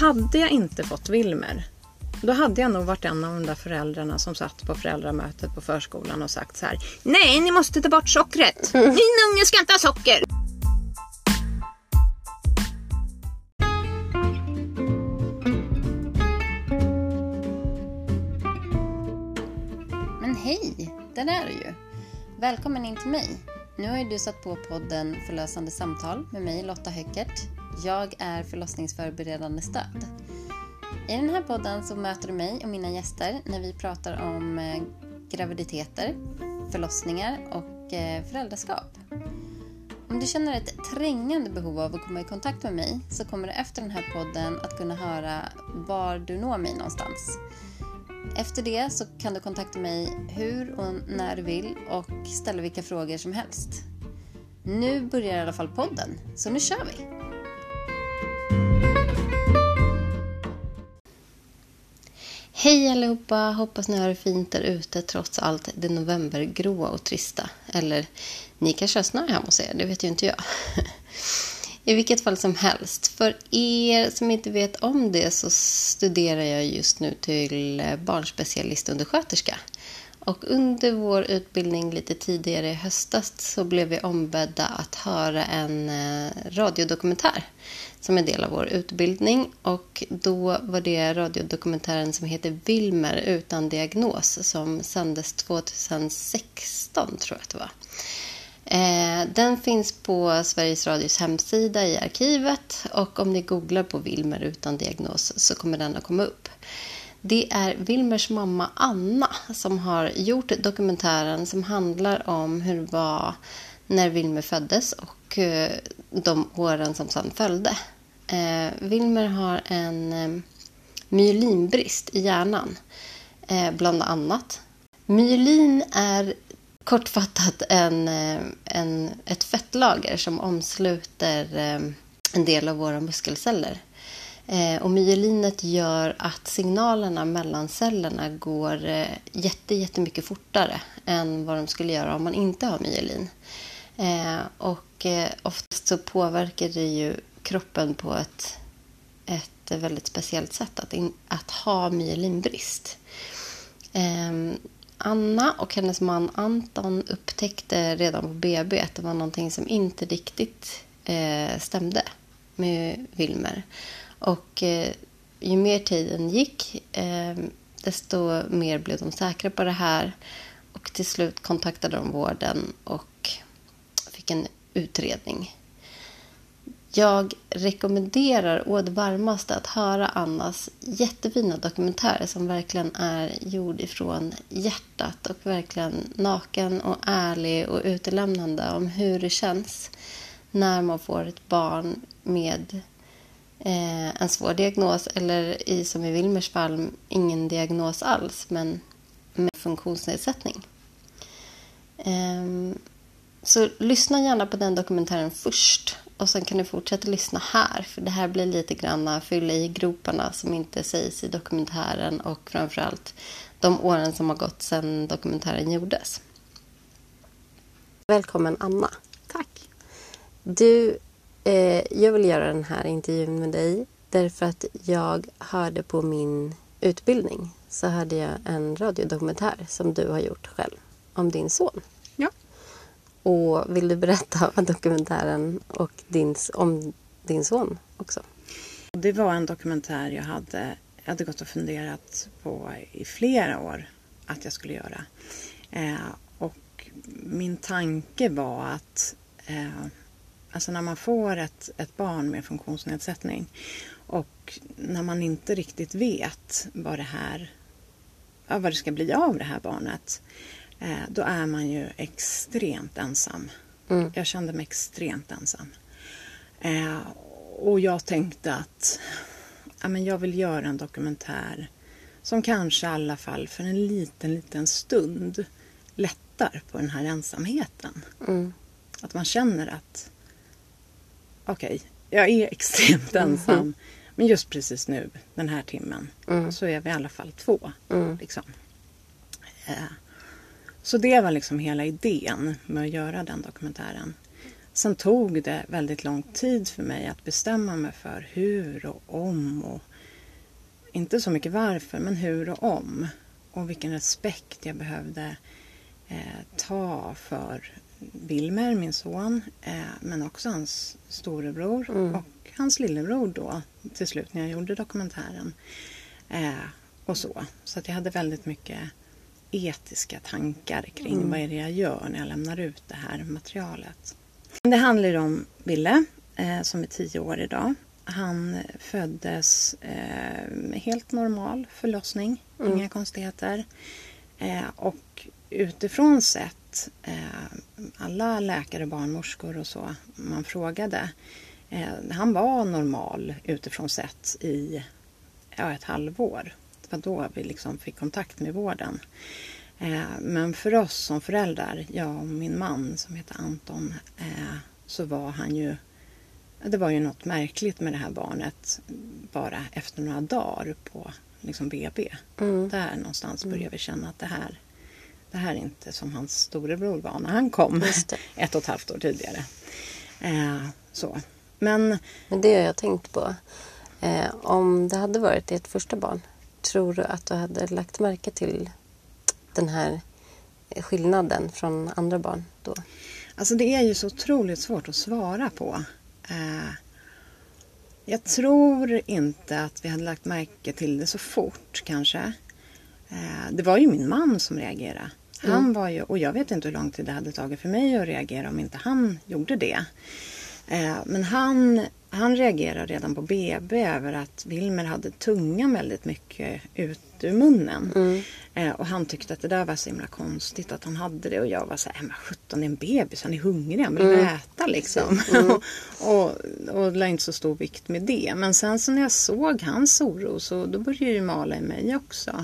hade jag inte fått Wilmer, då hade jag nog varit en av de där föräldrarna som satt på föräldramötet på förskolan och sagt så här: nej, ni måste ta bort sockret. Min unge ska inte ha socker. Men hej, där är du ju. Välkommen in till mig. Nu har ju du satt på podden Förlösande samtal med mig, Lotta Höckert. Jag är förlossningsförberedande stöd. I den här podden så möter du mig och mina gäster när vi pratar om graviditeter, förlossningar och föräldraskap. Om du känner ett trängande behov av att komma i kontakt med mig så kommer du efter den här podden att kunna höra var du når mig någonstans. Efter det så kan du kontakta mig hur och när du vill och ställa vilka frågor som helst. Nu börjar i alla fall podden, så nu kör vi! Hej allihopa, hoppas ni har det fint där ute trots allt det novembergråa och trista. Eller ni kanske har snö hemma hos er, det vet ju inte jag. I vilket fall som helst, för er som inte vet om det så studerar jag just nu till barnspecialistundersköterska. Och under vår utbildning lite tidigare i höstas så blev vi ombedda att höra en radiodokumentär som är del av vår utbildning. Och då var det radiodokumentären som heter Wilmer utan diagnos som sändes 2016 tror jag att det var. Den finns på Sveriges Radios hemsida i arkivet och om ni googlar på Wilmer utan diagnos så kommer den att komma upp. Det är Wilmers mamma Anna som har gjort dokumentären som handlar om hur det var när Wilmer föddes och de åren som sedan följde. Wilmer har en myelinbrist i hjärnan bland annat. Myelin är kortfattat ett fettlager som omsluter en del av våra muskelceller. Och myelinet gör att signalerna mellan cellerna går jättemycket fortare än vad de skulle göra om man inte har myelin. Och oftast så påverkar det ju kroppen på ett väldigt speciellt sätt att ha myelinbrist. Anna och hennes man Anton upptäckte redan på BB att det var någonting som inte riktigt stämde med Wilmer. Och ju mer tiden gick desto mer blev de säkra på det här. Och till slut kontaktade de vården och fick en utredning. Jag rekommenderar å det varmaste att höra Annas jättefina dokumentär som verkligen är gjord ifrån hjärtat och verkligen naken och ärlig och utelämnande om hur det känns när man får ett barn med en svår diagnos eller som i Wilmers fall ingen diagnos alls men med funktionsnedsättning. Så lyssna gärna på den dokumentären först och sen kan du fortsätta lyssna här för det här blir lite grann fylla i groparna som inte sägs i dokumentären och framförallt de åren som har gått sedan dokumentären gjordes. Välkommen Anna. Tack. Du, jag vill göra den här intervjun med dig därför att jag hörde på min utbildning så hade jag en radiodokumentär som du har gjort själv om din son. Ja. Och vill du berätta vad dokumentären och om din son också? Det var en dokumentär jag hade gått och funderat på i flera år att jag skulle göra. Och min tanke var att alltså när man får ett barn med funktionsnedsättning och när man inte riktigt vet vad det ska bli av det här barnet, då är man ju extremt ensam. Mm. Jag kände mig extremt ensam. Och jag tänkte att jag vill göra en dokumentär som kanske i alla fall för en liten stund lättar på den här ensamheten. Mm. Att man känner att okej, jag är extremt ensam. Mm. Men just precis nu, den här timmen, så är vi i alla fall 2. Liksom. Så det var liksom hela idén med att göra den dokumentären. Sen tog det väldigt lång tid för mig att bestämma mig för hur och om och inte så mycket varför, men hur och om. Och vilken respekt jag behövde ta för Wilmer, min son, men också hans storebror och hans lillebror då till slut när jag gjorde dokumentären. Och så att jag hade väldigt mycket etiska tankar kring vad är det jag gör när jag lämnar ut det här materialet. Det handlar om Ville som är 10 år idag. Han föddes helt normal förlossning, inga konstigheter. Och utifrån sett, alla läkare, barnmorskor och så man frågade, han var normal utifrån sett i ett halvår. Det var då vi liksom fick kontakt med vården. Men för oss som föräldrar, jag och min man som heter Anton, så var han ju, det var ju något märkligt med det här barnet bara efter några dagar på liksom BB. Där någonstans började vi känna att det här är inte som hans storebror var när han kom 1,5 år tidigare. Så. Men det har jag tänkt på. Om det hade varit ditt första barn, tror du att du hade lagt märke till den här skillnaden från andra barn då? Alltså det är ju så otroligt svårt att svara på. Jag tror inte att vi hade lagt märke till det så fort kanske. Det var ju min man som reagerade. Han var ju, och jag vet inte hur lång tid det hade tagit för mig att reagera om inte han gjorde det. Men han reagerade redan på BB över att Wilmer hade tungan väldigt mycket ut ur munnen. Och han tyckte att det där var så himla konstigt att han hade det. Och jag var så här, men 17 är en bebis, han är hungrig, han vill äta liksom. och la inte så stor vikt med det. Men sen så när jag såg hans oro så då började det mala i mig också.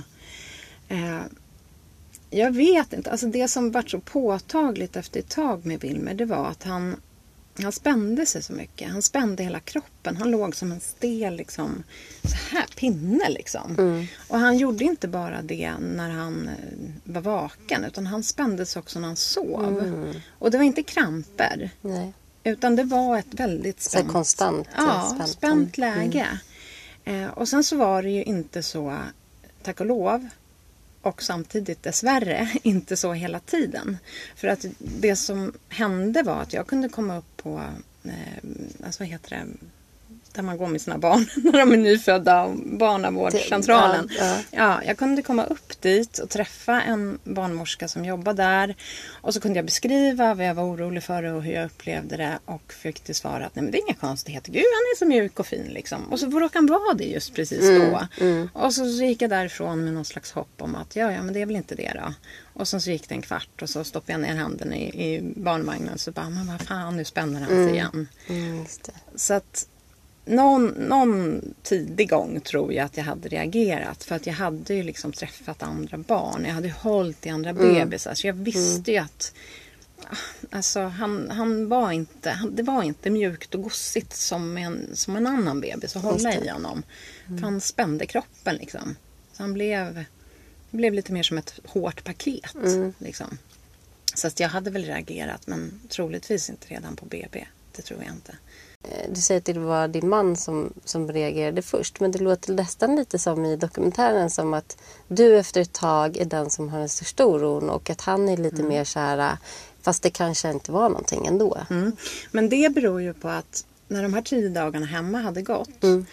Jag vet inte, alltså det som var så påtagligt efter ett tag med Wilmer, det var att han spände sig så mycket. Han spände hela kroppen. Han låg som en stel liksom, så här pinne liksom. Och han gjorde inte bara det när han var vaken, utan han spände sig också när han sov. Och det var inte kramper. Nej. Utan det var ett väldigt spänt, så konstant spänt läge. Och sen så var det ju inte så, tack och lov, och samtidigt dessvärre inte så hela tiden. För att det som hände var att jag kunde komma upp på, alltså vad heter det, där man går med sina barn när de är nyfödda, barnavårdscentralen. Ja, jag kunde komma upp dit och träffa en barnmorska som jobbar där. Och så kunde jag beskriva vad jag var orolig för och hur jag upplevde det. Och fick till svar att nej, men det är inga konstigheter. Gud, han är så mjuk och fin liksom. Och så råkade han vara det just precis då. Och så gick jag därifrån med någon slags hopp om att ja, men det är väl inte det då. Och sen så gick det en kvart och så stoppade jag ner handen i barnvagnen. Så bara, men vad fan, nu spänner han sig igen. Just det. Så att någon tidig gång tror jag att jag hade reagerat. För att jag hade ju liksom träffat andra barn. Jag hade hållit i andra bebisar. Så jag visste ju att alltså, han var inte, det var inte mjukt och gossigt som en annan bebis att hålla i honom. För han spände kroppen liksom. Så han blev lite mer som ett hårt paket liksom. Så att jag hade väl reagerat, men troligtvis inte redan på BB. Det tror jag inte. Du säger att det var din man som reagerade först. Men det låter nästan lite som i dokumentären som att du efter ett tag är den som har den största oron. Och att han är lite mer så här, fast det kanske inte var någonting ändå. Men det beror ju på att när de här 10 dagarna hemma hade gått.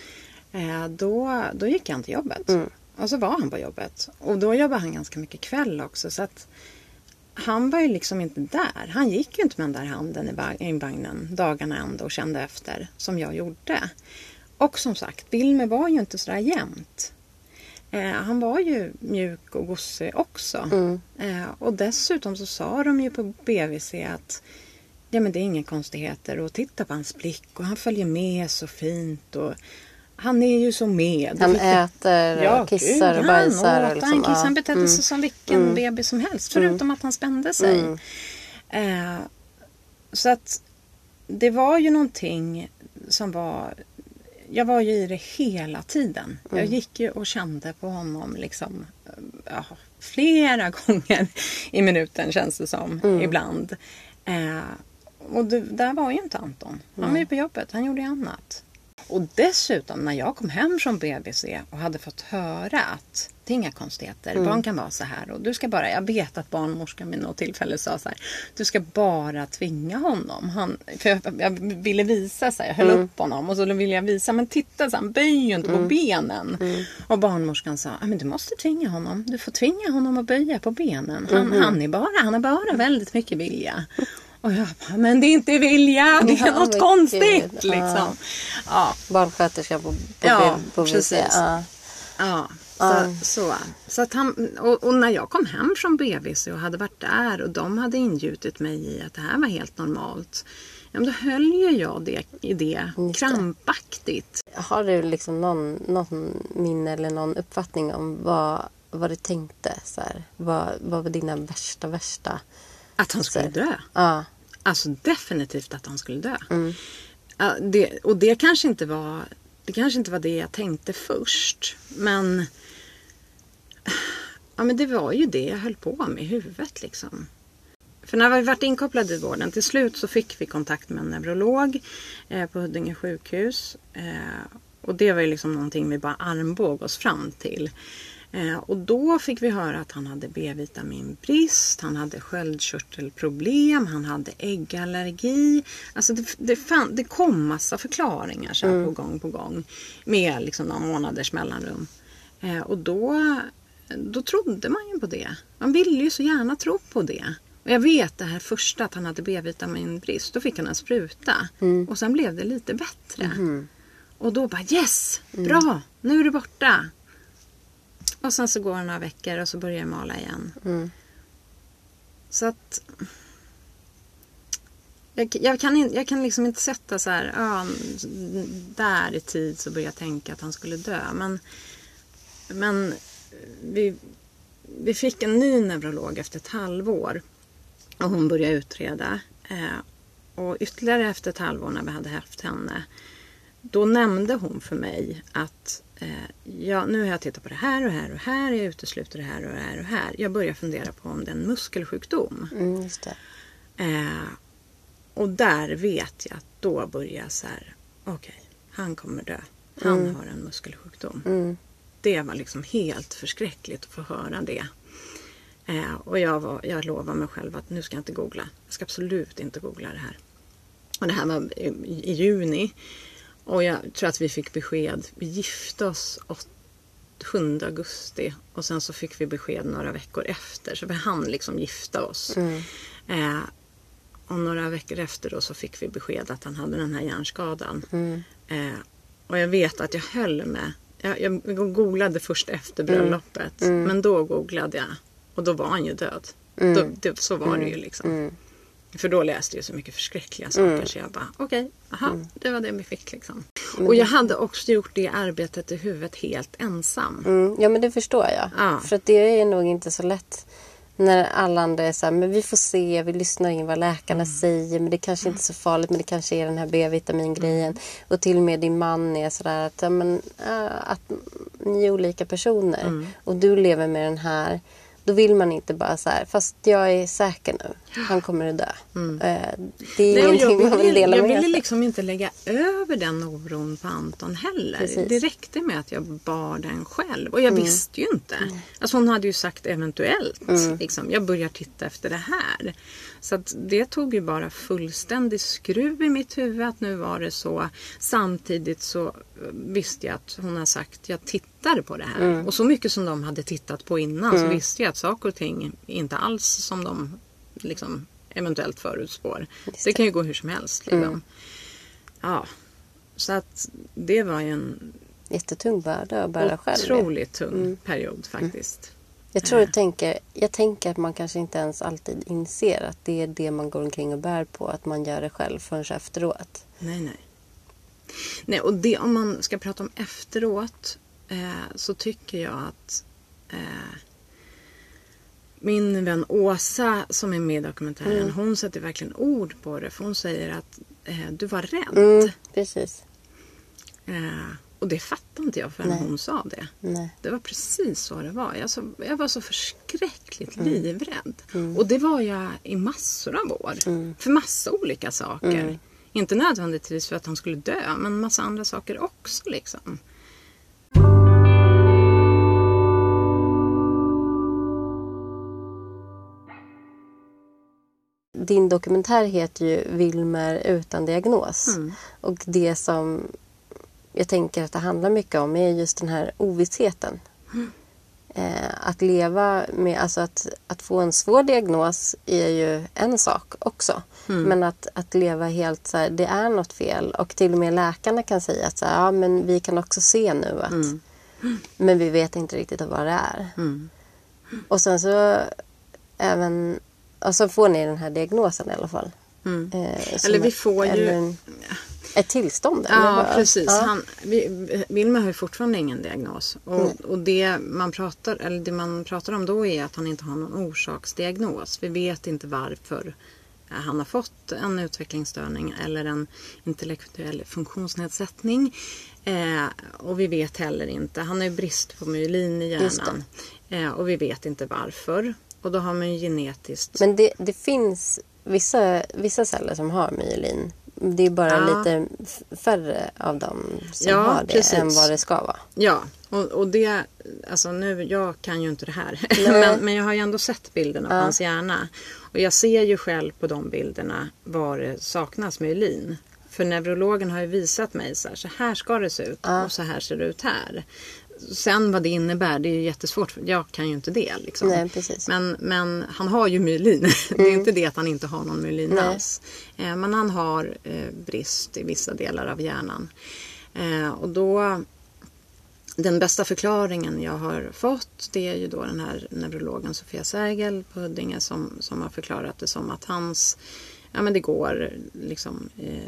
Då gick han till jobbet. Och så var han på jobbet. Och då jobbade han ganska mycket kväll också. Så att han var ju liksom inte där. Han gick ju inte med den där handen i vagnen dagarna ändå och kände efter som jag gjorde. Och som sagt, Wilmer var ju inte sådär jämnt. Han var ju mjuk och gossig också. Och dessutom så sa de ju på BVC att ja, men det är inga konstigheter. Och titta på hans blick och han följer med så fint och han är ju så med. Han äter och kissar och bajsar. Han betedde sig som vilken bebis som helst. Förutom att han spände sig. Så att det var ju någonting som var... Jag var ju i det hela tiden. Jag gick ju och kände på honom liksom, flera gånger i minuten känns det som. Ibland. Och där var ju inte Anton. Han var ju på jobbet. Han gjorde annat. Och dessutom när jag kom hem från BVC och hade fått höra att det är inga konstigheter, barn kan vara så här och du ska bara, jag vet att barnmorskan vid något tillfälle sa så här, du ska bara tvinga honom. För jag ville visa så här, jag höll upp honom och så ville jag visa, men titta så han böjer ju inte på benen. Och barnmorskan sa, men du måste tvinga honom, du får tvinga honom att böja på benen. Han har bara väldigt mycket vilja. Och jag bara, men det är inte vilja, det är något konstigt liksom. Ja. Barnsköterska på precis. Ja, så att han, och när jag kom hem från BVC och hade varit där och de hade ingjutit mig i att det här var helt normalt, ja, men då höll ju jag det krampaktigt. Har du liksom någon minne eller någon uppfattning om vad du tänkte? Så här, vad var dina värsta? Att han skulle dö. Ja. Alltså definitivt att han skulle dö. Ja, det kanske inte var det jag tänkte först. Men det var ju det jag höll på med i huvudet liksom. För när vi varit inkopplade i vården, till slut så fick vi kontakt med en neurolog på Huddinge sjukhus. Och det var ju liksom någonting vi bara armbåg oss fram till. Och då fick vi höra att han hade B-vitaminbrist, han hade sköldkörtelproblem, han hade äggallergi. Alltså det kom massa förklaringar så här på gång med liksom några månaders mellanrum. Och då trodde man ju på det. Man ville ju så gärna tro på det. Och jag vet det här första att han hade B-vitaminbrist, då fick han en spruta. Och sen blev det lite bättre. Och då bara yes, bra, nu är det borta. Och sen så går det några veckor och så börjar jag mala igen. Så att jag kan liksom inte sätta så här, där i tid så började jag tänka att han skulle dö. Men vi fick en ny neurolog efter ett halvår och hon började utreda. Och ytterligare efter ett halvår när vi hade haft henne, då nämnde hon för mig att nu har jag tittat på det här och här och här. Jag utesluter det här och det här och här. Jag börjar fundera på om det är en muskelsjukdom. Just det. Och där vet jag att då börjar så här, okej, han kommer dö. Han har en muskelsjukdom. Det var liksom helt förskräckligt att få höra det. Och jag lovar mig själv att nu ska jag inte googla. Jag ska absolut inte googla det här. Och det här var i juni. Och jag tror att vi fick besked. Vi gifte oss 7 augusti. Och sen så fick vi besked några veckor efter. Så vi hann liksom gifta oss. Och några veckor efter då så fick vi besked att han hade den här hjärnskadan. Och jag vet att jag höll med. Jag googlade först efter bröllopet. Men då googlade jag. Och då var han ju död. Så var det ju liksom. För då läste jag så mycket förskräckliga saker. Så jag bara, okej, det var det vi fick liksom. Och jag hade också gjort det arbetet i huvudet helt ensam. Ja, men det förstår jag. Ja. För att det är nog inte så lätt när alla andra är så här, men vi får se, vi lyssnar in vad läkarna säger, men det kanske inte är så farligt, men det kanske är den här B-vitamingrejen. Och till och med din man är sådär att, att ni är olika personer och du lever med den här. Då vill man inte bara så här, fast jag är säker nu. Han kommer att dö. Det är ingenting man vill dela med. Jag ville liksom inte lägga över den oron på Anton heller. Precis. Det räckte med att jag bar den själv. Och jag visste ju inte. Alltså hon hade ju sagt eventuellt. Liksom, jag börjar titta efter det här. Så att det tog ju bara fullständig skruv i mitt huvud att nu var det så. Samtidigt så visste jag att hon har sagt jag tittar på det här. Och så mycket som de hade tittat på innan så visste jag att saker och ting inte alls som de liksom eventuellt förutspår. Det kan ju gå hur som helst. Liksom. Ja, så att det var ju en jättetung börda att bära själv. Otroligt tung period faktiskt. Jag tror jag tänker att man kanske inte ens alltid inser att det är det man går omkring och bär på. Att man gör det själv förrän efteråt. Nej, och det, om man ska prata om efteråt så tycker jag att min vän Åsa som är med i dokumentären, hon sätter verkligen ord på det. För hon säger att du var rädd. Precis. Och det fattade inte jag förrän hon sa det. Nej. Det var precis så det var. Jag var så förskräckligt livrädd. Och det var jag i massor av år. För massa olika saker. Inte nödvändigtvis för att han skulle dö, men massa andra saker också liksom. Din dokumentär heter ju Wilmer utan diagnos. Och det som jag tänker att det handlar mycket om är just den här ovissheten. Att leva med, alltså att få en svår diagnos är ju en sak också. Men att leva helt så här, det är något fel. Och till och med läkarna kan säga att så här, ja, men vi kan också se nu att men vi vet inte riktigt vad det är. Och sen så även, och så får ni den här diagnosen i alla fall. Eller vi får ju ett tillstånd. Ja, eller? precis. Ja. Wilmer har ju fortfarande ingen diagnos. Och det man pratar om då är att han inte har någon orsaksdiagnos. Vi vet inte varför han har fått en utvecklingsstörning eller en intellektuell funktionsnedsättning. Och vi vet heller inte. Han har ju brist på myelin i hjärnan. Och vi vet inte varför. Och då har man ju genetiskt... Men det finns vissa celler som har myelin. Det är bara lite färre av dem som har det än vad det ska vara. Ja, och det, alltså nu, jag kan ju inte det här. men jag har ju ändå sett bilderna på hans hjärna. Och jag ser ju själv på de bilderna var det saknas myelin. För neurologen har ju visat mig så här ska det se ut och så här ser det ut här. Sen vad det innebär, det är ju jättesvårt. Jag kan ju inte det liksom. Nej, precis. Men han har ju myelin. Det är inte det att han inte har någon myelin alls. Men han har brist i vissa delar av hjärnan. Och då, den bästa förklaringen jag har fått, det är ju då den här neurologen Sofia Sergel på Huddinge som har förklarat det som att hans, ja men det går liksom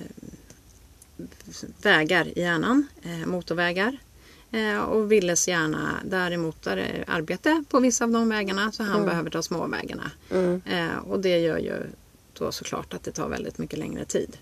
vägar i hjärnan, motorvägar. Och Willes hjärna däremot där är arbete på vissa av de vägarna så han behöver ta små vägarna. Och det gör ju då såklart att det tar väldigt mycket längre tid.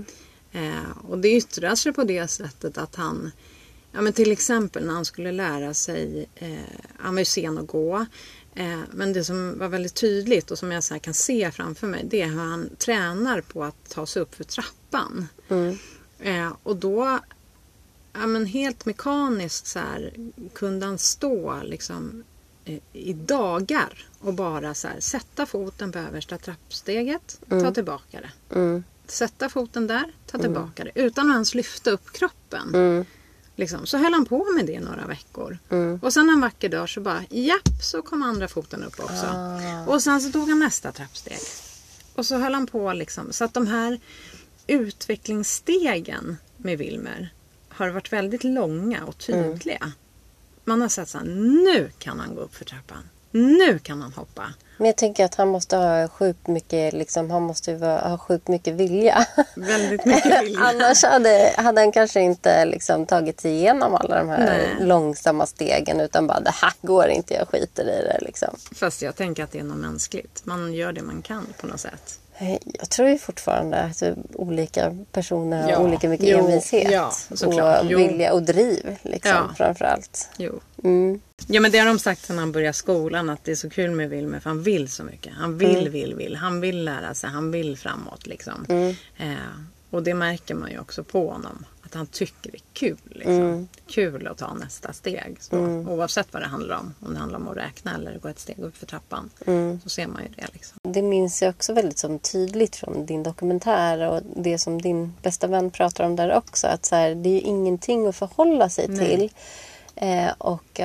Och det yttrar sig på det sättet att han, ja men till exempel när han skulle lära sig, han var ju sen att gå. Men det som var väldigt tydligt och som jag så här kan se framför mig, det är hur han tränar på att ta sig upp för trappan. Och då, ja men helt mekaniskt så här, kunde han stå liksom i dagar och bara så här, sätta foten på översta trappsteget, ta tillbaka det. Sätta foten där, ta tillbaka det. Utan att ens lyfta upp kroppen. Liksom. Så höll han på med det några veckor. Och sen en vacker dag så bara, så kom andra foten upp också. Och sen så tog han nästa trappsteg. Och så höll han på liksom. Så att de här utvecklingsstegen med Wilmer har varit väldigt långa och tydliga. Man har sett så här, nu kan han gå upp för trappan. Nu kan han hoppa. Men jag tänker att han måste ha sjukt mycket, liksom, han måste ha sjukt mycket vilja. Väldigt mycket vilja. Annars hade han kanske inte liksom tagit sig igenom alla de här långsamma stegen utan bara, det här går inte, jag skiter i det. Liksom. Fast jag tänker att det är något mänskligt. Man gör det man kan på något sätt. Jag tror ju fortfarande att olika personer har olika mycket envishet och vilja och driv liksom, framförallt. Ja, men det har de sagt sedan han började skolan att det är så kul med Wilmer för han vill så mycket. Han vill. Han vill lära sig, han vill framåt liksom. Och det märker man ju också på honom. Att han tycker det är kul. Liksom. Kul att ta nästa steg. Så. Oavsett vad det handlar om. Om det handlar om att räkna eller gå ett steg upp för trappan. Så ser man ju det. Liksom. Det minns jag också väldigt som tydligt från din dokumentär. Och det som din bästa vän pratar om där också. Att så här, det är ju ingenting att förhålla sig till. Och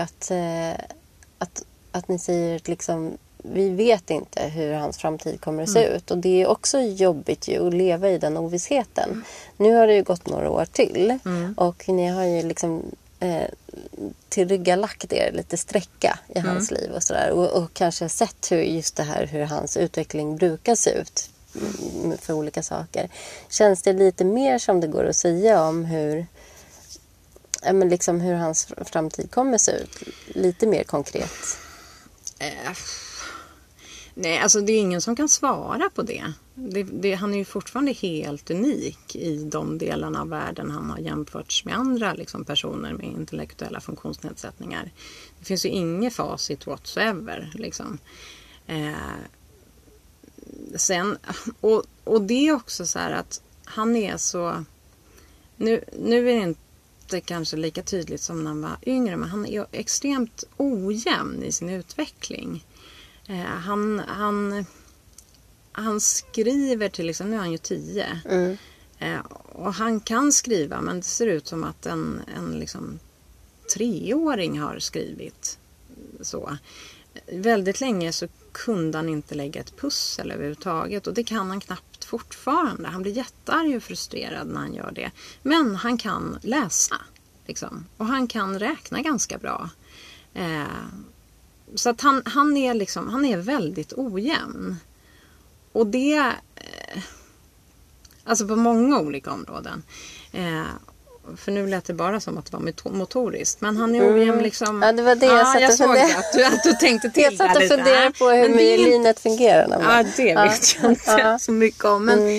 att ni säger liksom, vi vet inte hur hans framtid kommer att se ut. Och det är också jobbigt ju att leva i den ovissheten. Nu har det ju gått några år till. Och ni har ju liksom tillryggalagt er lite sträcka i hans liv och sådär. Och kanske sett hur hans utveckling brukar se ut för olika saker. Känns det lite mer som det går att säga om hur hans framtid kommer se ut? Lite mer konkret. Nej, alltså det är ingen som kan svara på det. Han är ju fortfarande helt unik i de delarna av världen han har jämförts med andra liksom, personer med intellektuella funktionsnedsättningar. Det finns ju inget facit whatsoever. Liksom. Sen, och det är också så här att han är så... Nu är det inte kanske lika tydligt som när han var yngre, men han är extremt ojämn i sin utveckling. Han skriver till exempel, nu är han ju 10. Och han kan skriva, men det ser ut som att en liksom 3-åring har skrivit så. Väldigt länge så kunde han inte lägga ett pussel överhuvudtaget, och det kan han knappt fortfarande. Han blir jättearg och frustrerad när han gör det. Men han kan läsa liksom, och han kan räkna ganska bra. Så att han är väldigt ojämn. Och det alltså på många olika områden. För nu lät det bara som att det var motoriskt. Men han är ojämn liksom... Ja, det var det jag såg att du tänkte till. Jag satt och funderade på hur myelinet fungerar. Ja, det vet jag inte så mycket om. Men,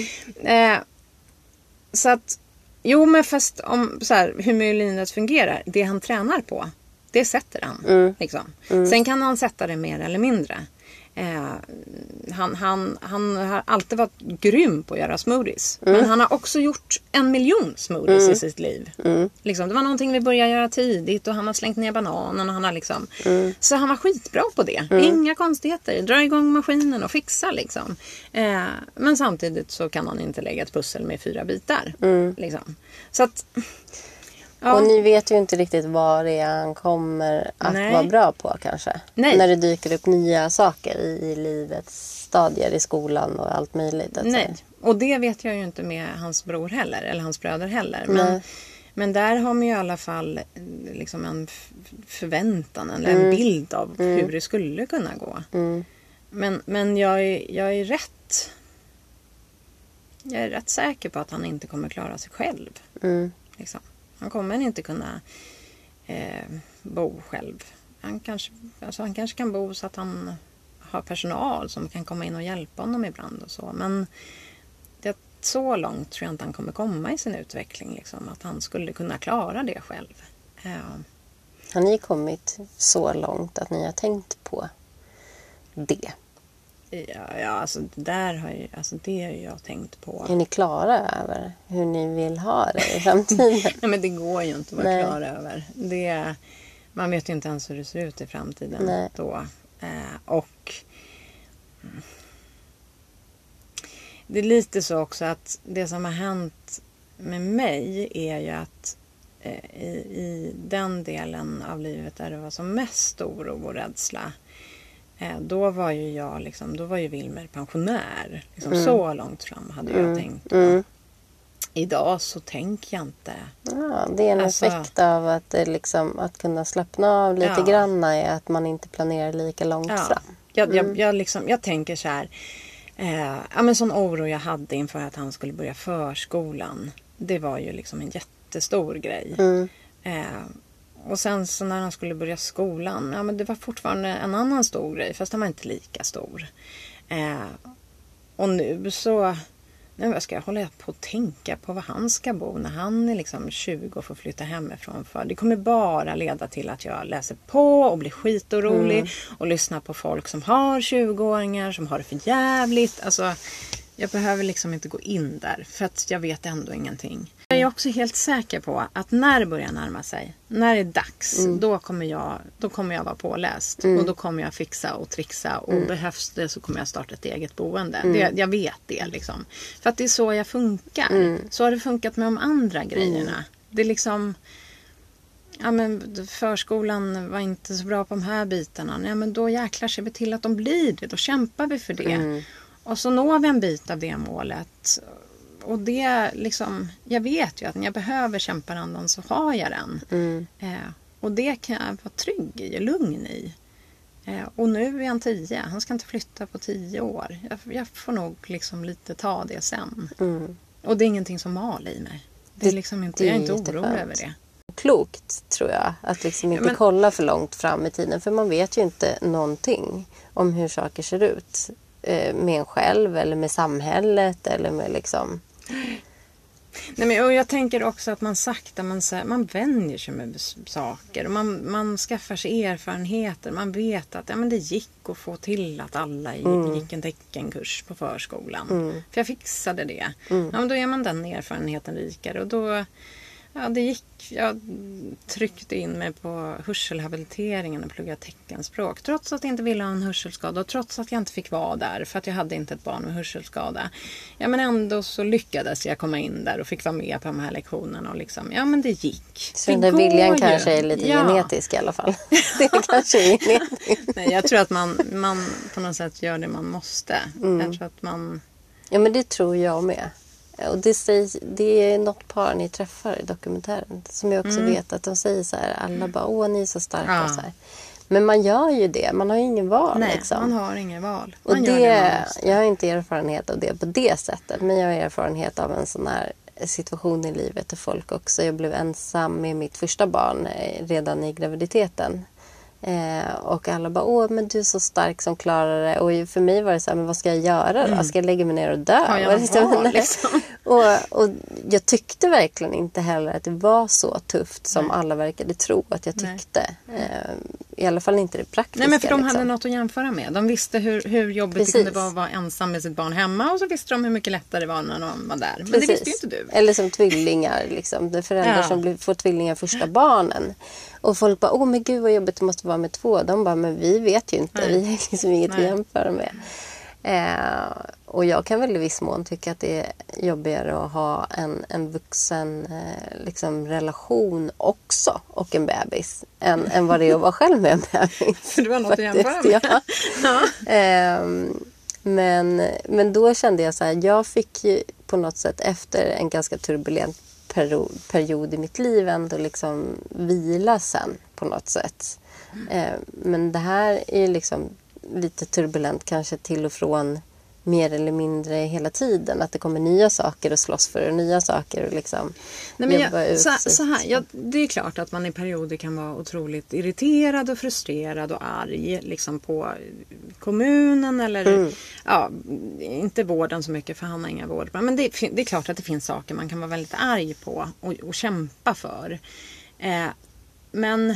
så att... Jo, men fast om så här, hur myelinet fungerar, det han tränar på, det sätter han. Liksom. Sen kan han sätta det mer eller mindre. Han har alltid varit grym på att göra smoothies. Men han har också gjort 1 miljon smoothies i sitt liv. Liksom, det var någonting vi började göra tidigt, och han har slängt ner bananen, och han har liksom... Så han var skitbra på det. Inga konstigheter. Dra igång maskinen och fixa liksom. Men samtidigt så kan han inte lägga ett pussel med 4 bitar. Liksom. Så att... Ja. Och ni vet ju inte riktigt vad det är han kommer att vara bra på kanske. Nej. När det dyker upp nya saker i livets stadier, i skolan och allt möjligt. Nej, och det vet jag ju inte med hans bror heller, eller hans bröder heller. Men där har man ju i alla fall liksom en förväntan eller en bild av hur det skulle kunna gå. Men jag är rätt säker på att han inte kommer klara sig själv. Liksom. Han kommer inte kunna bo själv. Han kanske kan bo så att han har personal som kan komma in och hjälpa honom ibland och så. Men så långt tror jag inte han kommer komma i sin utveckling. Liksom, att han skulle kunna klara det själv. Har ni kommit så långt att ni har tänkt på det? Ja, alltså det har jag tänkt på. Är ni klara över hur ni vill ha det i framtiden? Nej, men det går ju inte att vara klara över. Man vet ju inte ens hur det ser ut i framtiden då. Och det är lite så också att det som har hänt med mig är ju att i den delen av livet där det var som mest oro och rädsla, då var ju Wilmer pensionär. Liksom så långt fram hade jag tänkt. Idag så tänker jag inte. Ja, det är en effekt av att det liksom, att kunna slappna av lite grann är att man inte planerar lika långt fram. Jag tänker så här. Men sån oro jag hade inför att han skulle börja förskolan. Det var ju liksom en jättestor grej. Och sen så när han skulle börja skolan, men det var fortfarande en annan stor grej, fast han var inte lika stor. Och nu så ska jag hålla på att tänka på var han ska bo när han är liksom 20 och får flytta hemifrån. För det kommer bara leda till att jag läser på och blir skitorolig och lyssnar på folk som har 20-åringar, som har det för jävligt. Alltså, jag behöver liksom inte gå in där, för att jag vet ändå ingenting. Jag är också helt säker på att när det börjar närma sig, när det är dags, då kommer jag vara påläst. Och då kommer jag fixa och trixa. Och behövs det så kommer jag starta ett eget boende. Jag vet det liksom. För att det är så jag funkar. Så har det funkat med de andra grejerna. Det är liksom... förskolan var inte så bra på de här bitarna. Men då jäklar sig vi till att de blir det. Då kämpar vi för det. Och så når vi en bit av det målet. Och det liksom, jag vet ju att när jag behöver kämparandan så har jag den. Och det kan jag vara trygg i och lugn i. Och nu är han 10. Han ska inte flytta på 10 år. Jag får nog liksom lite ta det sen. Och det är ingenting som mal i mig. Det är liksom inte, jag är inte orolig över det. Klokt tror jag. Att liksom inte kolla för långt fram i tiden. För man vet ju inte någonting om hur saker ser ut. Med en själv eller med samhället eller med liksom... Nej, men, och jag tänker också att man vänjer sig med saker. Och man skaffar sig erfarenheter. Man vet att det gick att få till att alla gick en teckenkurs på förskolan. För jag fixade det. Ja, men då är man den erfarenheten rikare. Och då... Ja, jag tryckte in mig på hörselhabiliteringen och pluggade teckenspråk. Trots att jag inte ville ha en hörselskada och trots att jag inte fick vara där för att jag hade inte ett barn med hörselskada. Ja, men ändå så lyckades jag komma in där och fick vara med på de här lektionerna och liksom, ja men det gick. Så den där viljan kanske är lite genetisk i alla fall. Det är kanske genetiskt. Nej, jag tror att man på något sätt gör det man måste. Jag tror att man... Ja, men det tror jag med. Och det är något par ni träffar i dokumentären som jag också vet att de säger så här, alla bara, ni är så starka så här. Men man gör ju det, man har ju ingen val. Nej, liksom. Man har ingen val. Och jag har inte erfarenhet av det på det sättet, men jag har erfarenhet av en sån här situation i livet där folk också, jag blev ensam med mitt första barn redan i graviditeten. Och alla bara, men du är så stark som klarar det. Och för mig var det så här, men vad ska jag göra då? Ska jag lägga mig ner och dö? Liksom. Och jag tyckte verkligen inte heller att det var så tufft som alla verkade tro att jag tyckte. I alla fall inte det praktiska. Nej, men för de hade något att jämföra med. De visste hur jobbigt det kunde vara att vara ensam med sitt barn hemma. Och så visste de hur mycket lättare det var när de var där. Men det visste ju inte du. Eller som tvillingar. Liksom. Det är föräldrar som får tvillingar första barnen. Och folk bara, men gud vad jobbigt det måste vara med 2. De bara, men vi vet ju inte. Vi har liksom inget att jämföra med. Och jag kan väl i viss mån tycka att det är jobbigare att ha en vuxen liksom, relation också och en bebis än vad det är att vara själv med en bebis. För du har något att jämföra med. Men då kände jag så här, jag fick ju på något sätt efter en ganska turbulent period i mitt liv ändå liksom vila sen på något sätt. Men det här är liksom lite turbulent kanske till och från mer eller mindre hela tiden. Att det kommer nya saker att slåss för och nya saker och liksom jobba ut. Så här, det är klart att man i perioder kan vara otroligt irriterad och frustrerad och arg liksom på kommunen eller inte vården så mycket för han har inga vård. Men det är klart att det finns saker man kan vara väldigt arg på och kämpa för. Men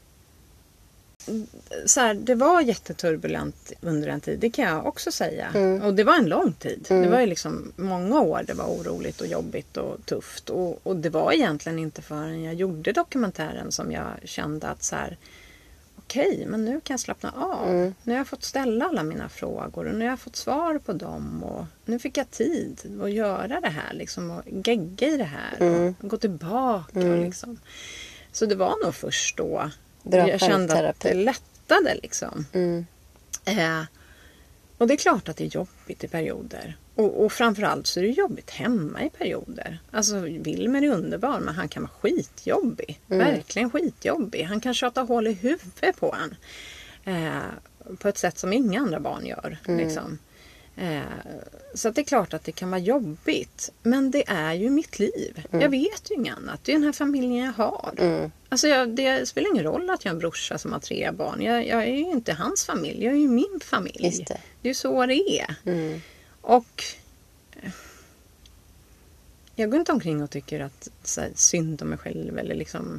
så här, det var jätteturbulent under en tid, det kan jag också säga. Och det var en lång tid. Det var ju liksom många år det var oroligt och jobbigt och tufft. Och det var egentligen inte förrän jag gjorde dokumentären som jag kände att så här, okej, men nu kan jag slappna av. Nu har jag fått ställa alla mina frågor och nu har jag fått svar på dem. Och nu fick jag tid att göra det här liksom, och gegga i det här och gå tillbaka. Liksom. Så det var nog först då jag kände att det lättade liksom. Och det är klart att det är jobbigt i perioder. Och framförallt så är det jobbigt hemma i perioder. Alltså Wilmer är underbar, men han kan vara skitjobbig. Verkligen skitjobbig. Han kan tjata hål i huvudet på en. På ett sätt som inga andra barn gör. Liksom. Så att det är klart att det kan vara jobbigt. Men det är ju mitt liv. Jag vet ju inget annat. Det är den här familjen jag har. Alltså det spelar ingen roll att jag har en brorsa som har 3 barn. Jag är ju inte hans familj. Jag är ju min familj. Just det. Det är ju så det är. Och jag går inte omkring och tycker att så här, synd om mig själv. Eller liksom...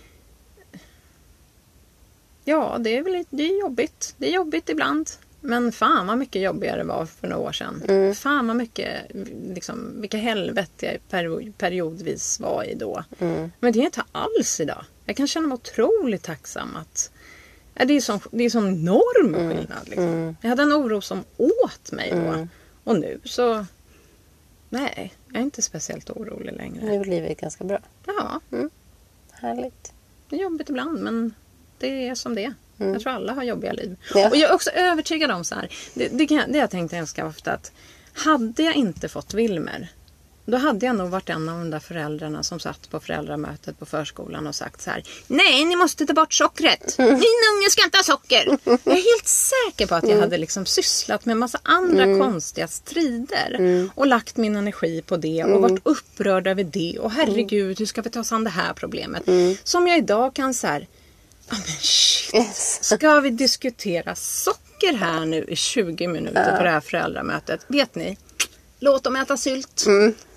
Ja, det är jobbigt. Det är jobbigt ibland. Men fan vad mycket jobbigare det var för några år sedan. Fan vad mycket, liksom, vilka helvete jag periodvis var i då. Men det är inte alls idag. Jag kan känna mig otroligt tacksam att det är sån enorm skillnad. Liksom. Jag hade en oro som åt mig då. Och nu så, nej, jag är inte speciellt orolig längre. Nu är livet ganska bra. Ja. Härligt. Det är jobbigt ibland, men det är som det är. Jag tror alla har jobbiga liv. Ja. Och jag är också övertygad om så här. Det jag tänkte ganska ofta att hade jag inte fått Wilmer, då hade jag nog varit en av de där föräldrarna som satt på föräldramötet på förskolan och sagt så här: nej, ni måste ta bort sockret. Min unge ska inte ha socker. Jag är helt säker på att jag hade liksom sysslat med massa andra konstiga strider och lagt min energi på det och varit upprörd över det. Och herregud, hur ska vi ta oss an det här problemet? Som jag idag kan så här: men shit, ska vi diskutera socker här nu i 20 minuter på det här föräldramötet? Vet ni, låt dem äta sylt.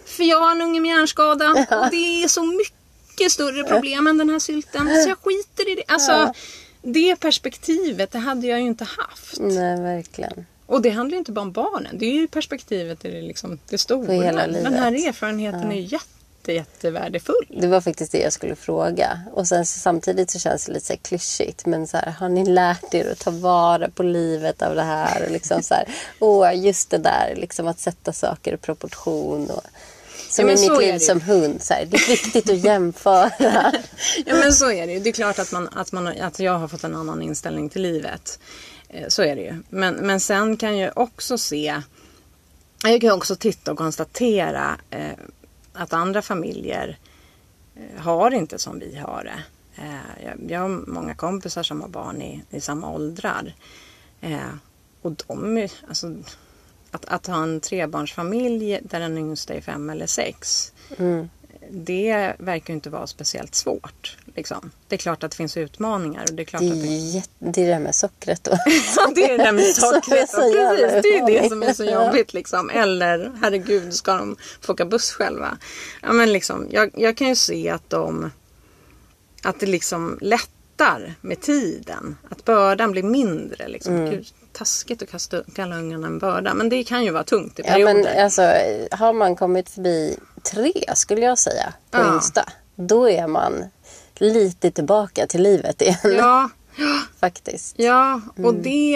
för jag har en unge med hjärnskada. Och det är så mycket större problem än den här sylten. Så jag skiter i det. Alltså, det perspektivet, det hade jag ju inte haft. Nej, verkligen. Och det handlar ju inte bara om barnen. Det är ju perspektivet i det, liksom, det stora. För hela livet. Den här erfarenheten är jättevärdefull. Det var faktiskt det jag skulle fråga. Och sen samtidigt så känns det lite så här klyschigt. Men så här, har ni lärt er att ta vara på livet av det här? Och liksom så här, just det där. Liksom att sätta saker i proportion. Och, som i mitt liv som hund. Så här, det är viktigt att jämföra. Ja, men så är det ju. Det är klart att jag har fått en annan inställning till livet. Så är det ju. Men sen kan jag också se... Jag kan också titta och konstatera... att andra familjer har inte som vi har det. Jag har många kompisar som har barn i samma åldrar. Och de, alltså, att ha en trebarnsfamilj där den yngsta är 5 eller 6. Det verkar ju inte vara speciellt svårt. Liksom. Det är klart att det finns utmaningar. Och det är klart det är det med sockret då. Ja, det är det med sockret. Precis, det är det som är så jobbigt. Liksom. Eller, herregud, ska de få åka buss själva? Ja, men liksom, jag kan ju se att det liksom lättar med tiden. Att bördan blir mindre. Liksom. Gud, taskigt att kalla ungarna en börda. Men det kan ju vara tungt i perioder. Ja, men alltså, har man kommit förbi 3 skulle jag säga på yngsta. Då är man lite tillbaka till livet igen. Ja. Faktiskt. Ja, och det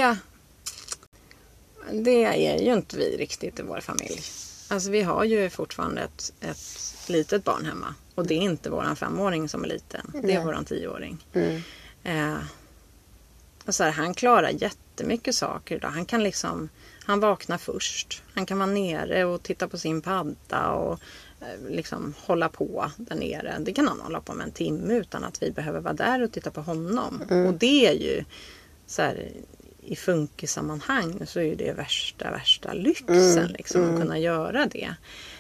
är ju inte vi riktigt i vår familj. Alltså vi har ju fortfarande ett litet barn hemma. Och det är inte våran 5-åring som är liten. Det är våran 10-åring. Och så här, han klarar jättemycket saker idag. Han vaknar först. Han kan vara nere och titta på sin padda och liksom hålla på där nere. Det kan han hålla på med 1 timme utan att vi behöver vara där och titta på honom. Och det är ju så här, i funkisammanhang så är det värsta lyxen liksom, att kunna göra det.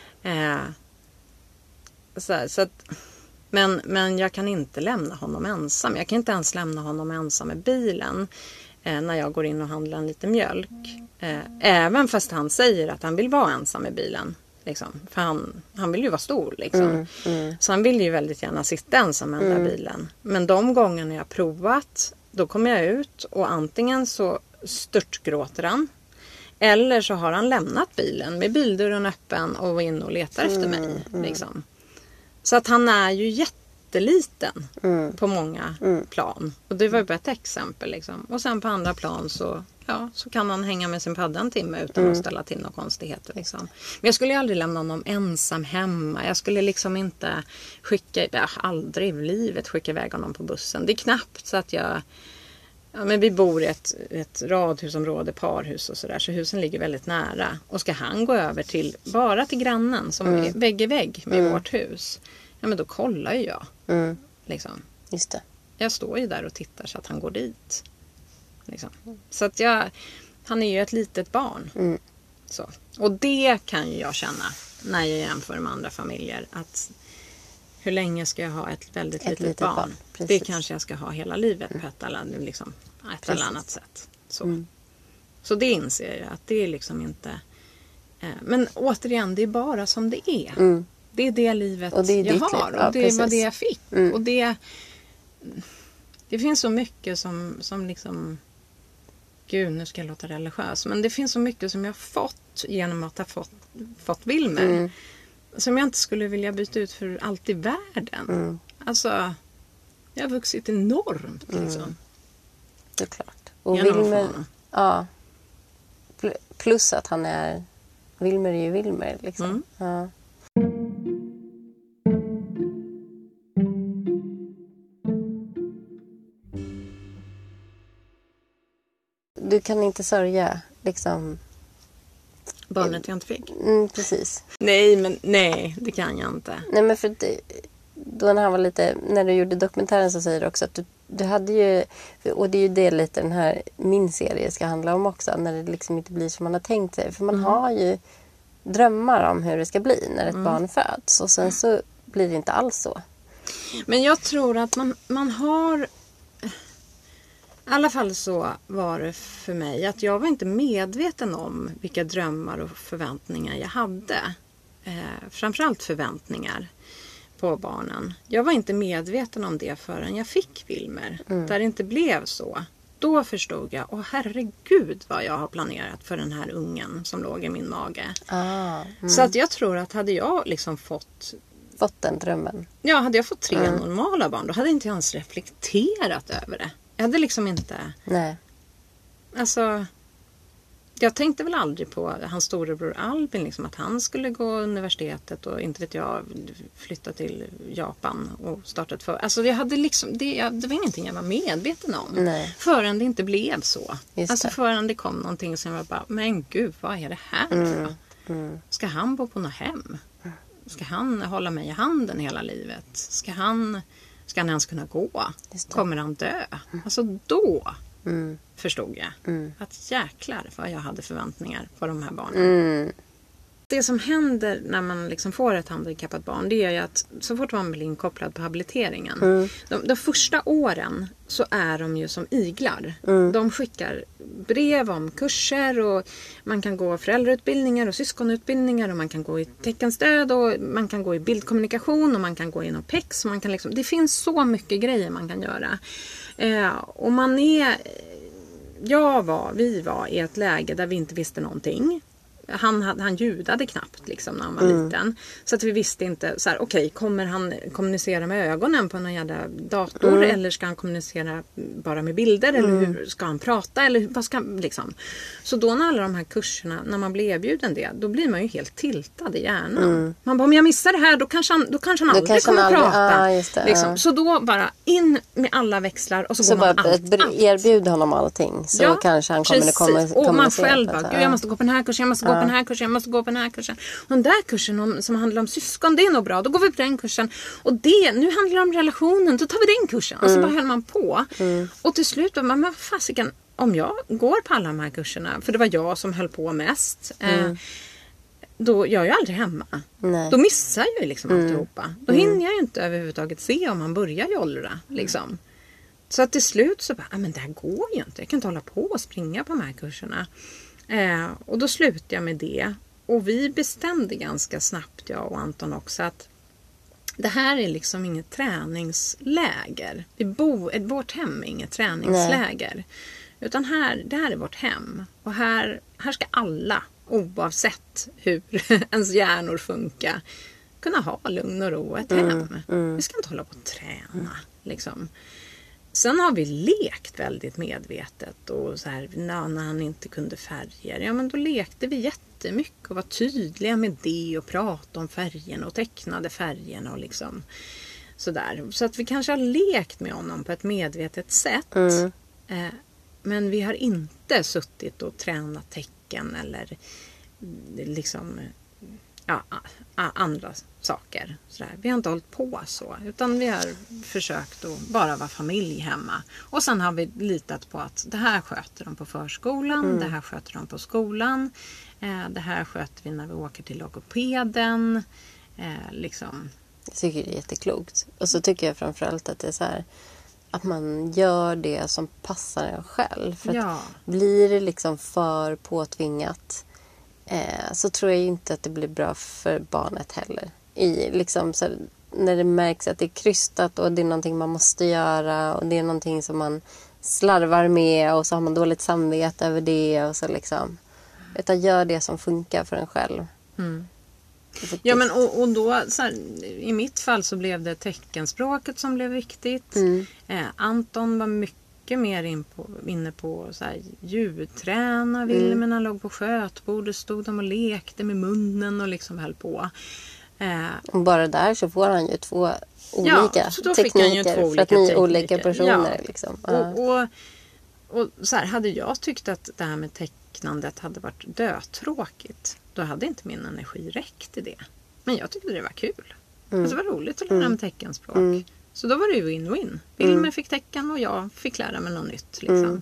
Så att, men jag kan inte lämna honom ensam. Jag kan inte ens lämna honom ensam i bilen när jag går in och handlar en liten mjölk. Även fast han säger att han vill vara ensam i bilen. Liksom. För han vill ju vara stor. Liksom. Så han vill ju väldigt gärna sitta ensam i den där bilen. Men de gångerna jag provat, då kommer jag ut och antingen så störtgråter han. Eller så har han lämnat bilen med bildörren öppen och var inne och letar efter mig. Liksom. Så att han är ju jätteliten på många plan. Och det var ju bara ett exempel. Liksom. Och sen på andra plan så kan han hänga med sin padda 1 timme utan att ställa till några konstigheter. Liksom. Men jag skulle ju aldrig lämna honom ensam hemma. Jag skulle liksom inte aldrig i livet skicka iväg honom på bussen. Det är knappt så att men vi bor i ett radhusområde, parhus och sådär. Så husen ligger väldigt nära. Och ska han gå över bara till grannen som är vägg i vägg med vårt hus. Ja, men då kollar ju jag. Liksom. Just det. Jag står ju där och tittar så att han går dit. Liksom. Så att han är ju ett litet barn. Så. Och det kan ju jag känna när jag jämför med andra familjer. Att hur länge ska jag ha ett väldigt litet barn? Det kanske jag ska ha hela livet på ett eller annat sätt. Så det inser jag att det är liksom inte... Men återigen, det är bara som det är. Det är det livet och det är jag har. Och det var det jag fick. Och det finns så mycket som liksom... Gud, nu ska jag låta religiös. Men det finns så mycket som jag har fått genom att ha fått Wilmer. Som jag inte skulle vilja byta ut för allt i världen. Alltså, jag har vuxit enormt liksom. Det är klart. Och Wilmer, plus att han är... Wilmer är ju Wilmer liksom. Ja. Du kan inte sörja liksom... Barnet jag inte fick. Precis. Nej, det kan jag inte. Nej, men för då när han var lite... När du gjorde dokumentären så säger du också att du hade ju... Och det är ju det lite den här min serie ska handla om också. När det liksom inte blir som man har tänkt sig. För man har ju drömmar om hur det ska bli när ett barn föds. Och sen så blir det inte alls så. Men jag tror att man har... I alla fall så var det för mig att jag var inte medveten om vilka drömmar och förväntningar jag hade. framförallt förväntningar på barnen. Jag var inte medveten om det förrän jag fick Wilmer. Där det inte blev så. Då förstod jag, herregud vad jag har planerat för den här ungen som låg i min mage. Så att jag tror att hade jag liksom fått den drömmen. Ja, hade jag fått 3 normala barn, då hade inte jag ens reflekterat över det. Jag hade liksom inte... Nej. Alltså, jag tänkte väl aldrig på hans storebror Albin, liksom, att han skulle gå universitetet och inte vet jag, flytta till Japan och starta ett Alltså jag hade liksom, det var ingenting jag var medveten om. Nej. Förrän det inte blev så. Just alltså det. Förrän det kom någonting som jag bara, men gud, vad är det här för? Ska han bo på något hem? Ska han hålla mig i handen hela livet? Ska han ens kunna gå? Kommer han dö? Alltså då förstod jag att jäklar vad jag hade förväntningar på de här barnen. Det som händer när man liksom får ett handikappat barn, det är ju att så fort man blir inkopplad på habiliteringen. De första åren så är de ju som iglar. De skickar brev om kurser och man kan gå föräldrautbildningar och syskonutbildningar och man kan gå i teckenstöd och man kan gå i bildkommunikation och man kan gå inom PEX. Man kan liksom, det finns så mycket grejer man kan göra. Och man är... Vi var i ett läge där vi inte visste någonting. Han ljudade knappt liksom när han var liten. Så att vi visste inte så här, okej, kommer han kommunicera med ögonen på någon jävla dator eller ska han kommunicera bara med bilder eller hur ska han prata eller vad ska han, liksom. Så då när alla de här kurserna, när man blir erbjuden det, då blir man ju helt tiltad i hjärnan. Man bara, om jag missar det här då kanske han aldrig kommer prata. Liksom. Så då bara in med alla växlar och så går man allt. Erbjud honom allting så kanske han kommer att kommunicera. Och man själv bara, gud jag måste gå på den här kursen, jag måste gå på den här kursen, jag måste gå på den här kursen. Och den där kursen som handlar om syskon, det är nog bra. Då går vi på den kursen. Och nu handlar det om relationen, då tar vi den kursen. Och så bara höll man på. Och till slut var man, men fasiken, om jag går på alla de här kurserna, för det var jag som höll på mest, då jag är ju aldrig hemma. Nej. Då missar jag ju liksom alltihopa. Då hinner jag ju inte överhuvudtaget se om man börjar jollra. Liksom. Så att till slut så bara, men det här går ju inte. Jag kan inte hålla på och springa på de här kurserna. Och då slutade jag med det. Och vi bestämde ganska snabbt, jag och Anton också, att det här är liksom inget träningsläger. Vårt hem är inget träningsläger. Nej. Utan det här är vårt hem. Och här ska alla, oavsett hur ens hjärnor funkar, kunna ha lugn och ro ett hem. Vi ska inte hålla på att träna. Liksom. Sen har vi lekt väldigt medvetet och så här, när han inte kunde färger. Ja, men då lekte vi jättemycket och var tydliga med det och pratade om färgerna och tecknade färgerna och liksom sådär. Så att vi kanske har lekt med honom på ett medvetet sätt. Men vi har inte suttit och tränat tecken eller liksom andra saker. Sådär. Vi har inte hållit på så. Utan vi har försökt att bara vara familj hemma. Och sen har vi litat på att det här sköter de på förskolan. Det här sköter de på skolan. Det här sköter vi när vi åker till logopeden. Liksom. Jag tycker det är jätteklokt. Och så tycker jag framförallt att det är så här, att man gör det som passar en själv. För att blir det liksom för påtvingat, så tror jag inte att det blir bra för barnet heller. Liksom, så när det märks att det är krystat och det är någonting man måste göra och det är någonting som man slarvar med och så har man dåligt samvete över det och så liksom. Utan gör det som funkar för en själv. Ja, men och då så här, i mitt fall så blev det teckenspråket som blev viktigt. Anton var mycket mer inne på så här, ljudträna. Wilmer låg på skötbordet, stod de och lekte med munnen och liksom höll på. Och bara där så får han ju 2 olika tekniker för att ni är olika personer. Ja. Liksom. Och så här, hade jag tyckt att det här med tecknandet hade varit dötråkigt, då hade inte min energi räckt i det. Men jag tyckte det var kul. Alltså det var roligt att lära mig teckenspråk. Så då var det ju win-win. Wilmer fick tecken och jag fick lära mig något nytt. Liksom.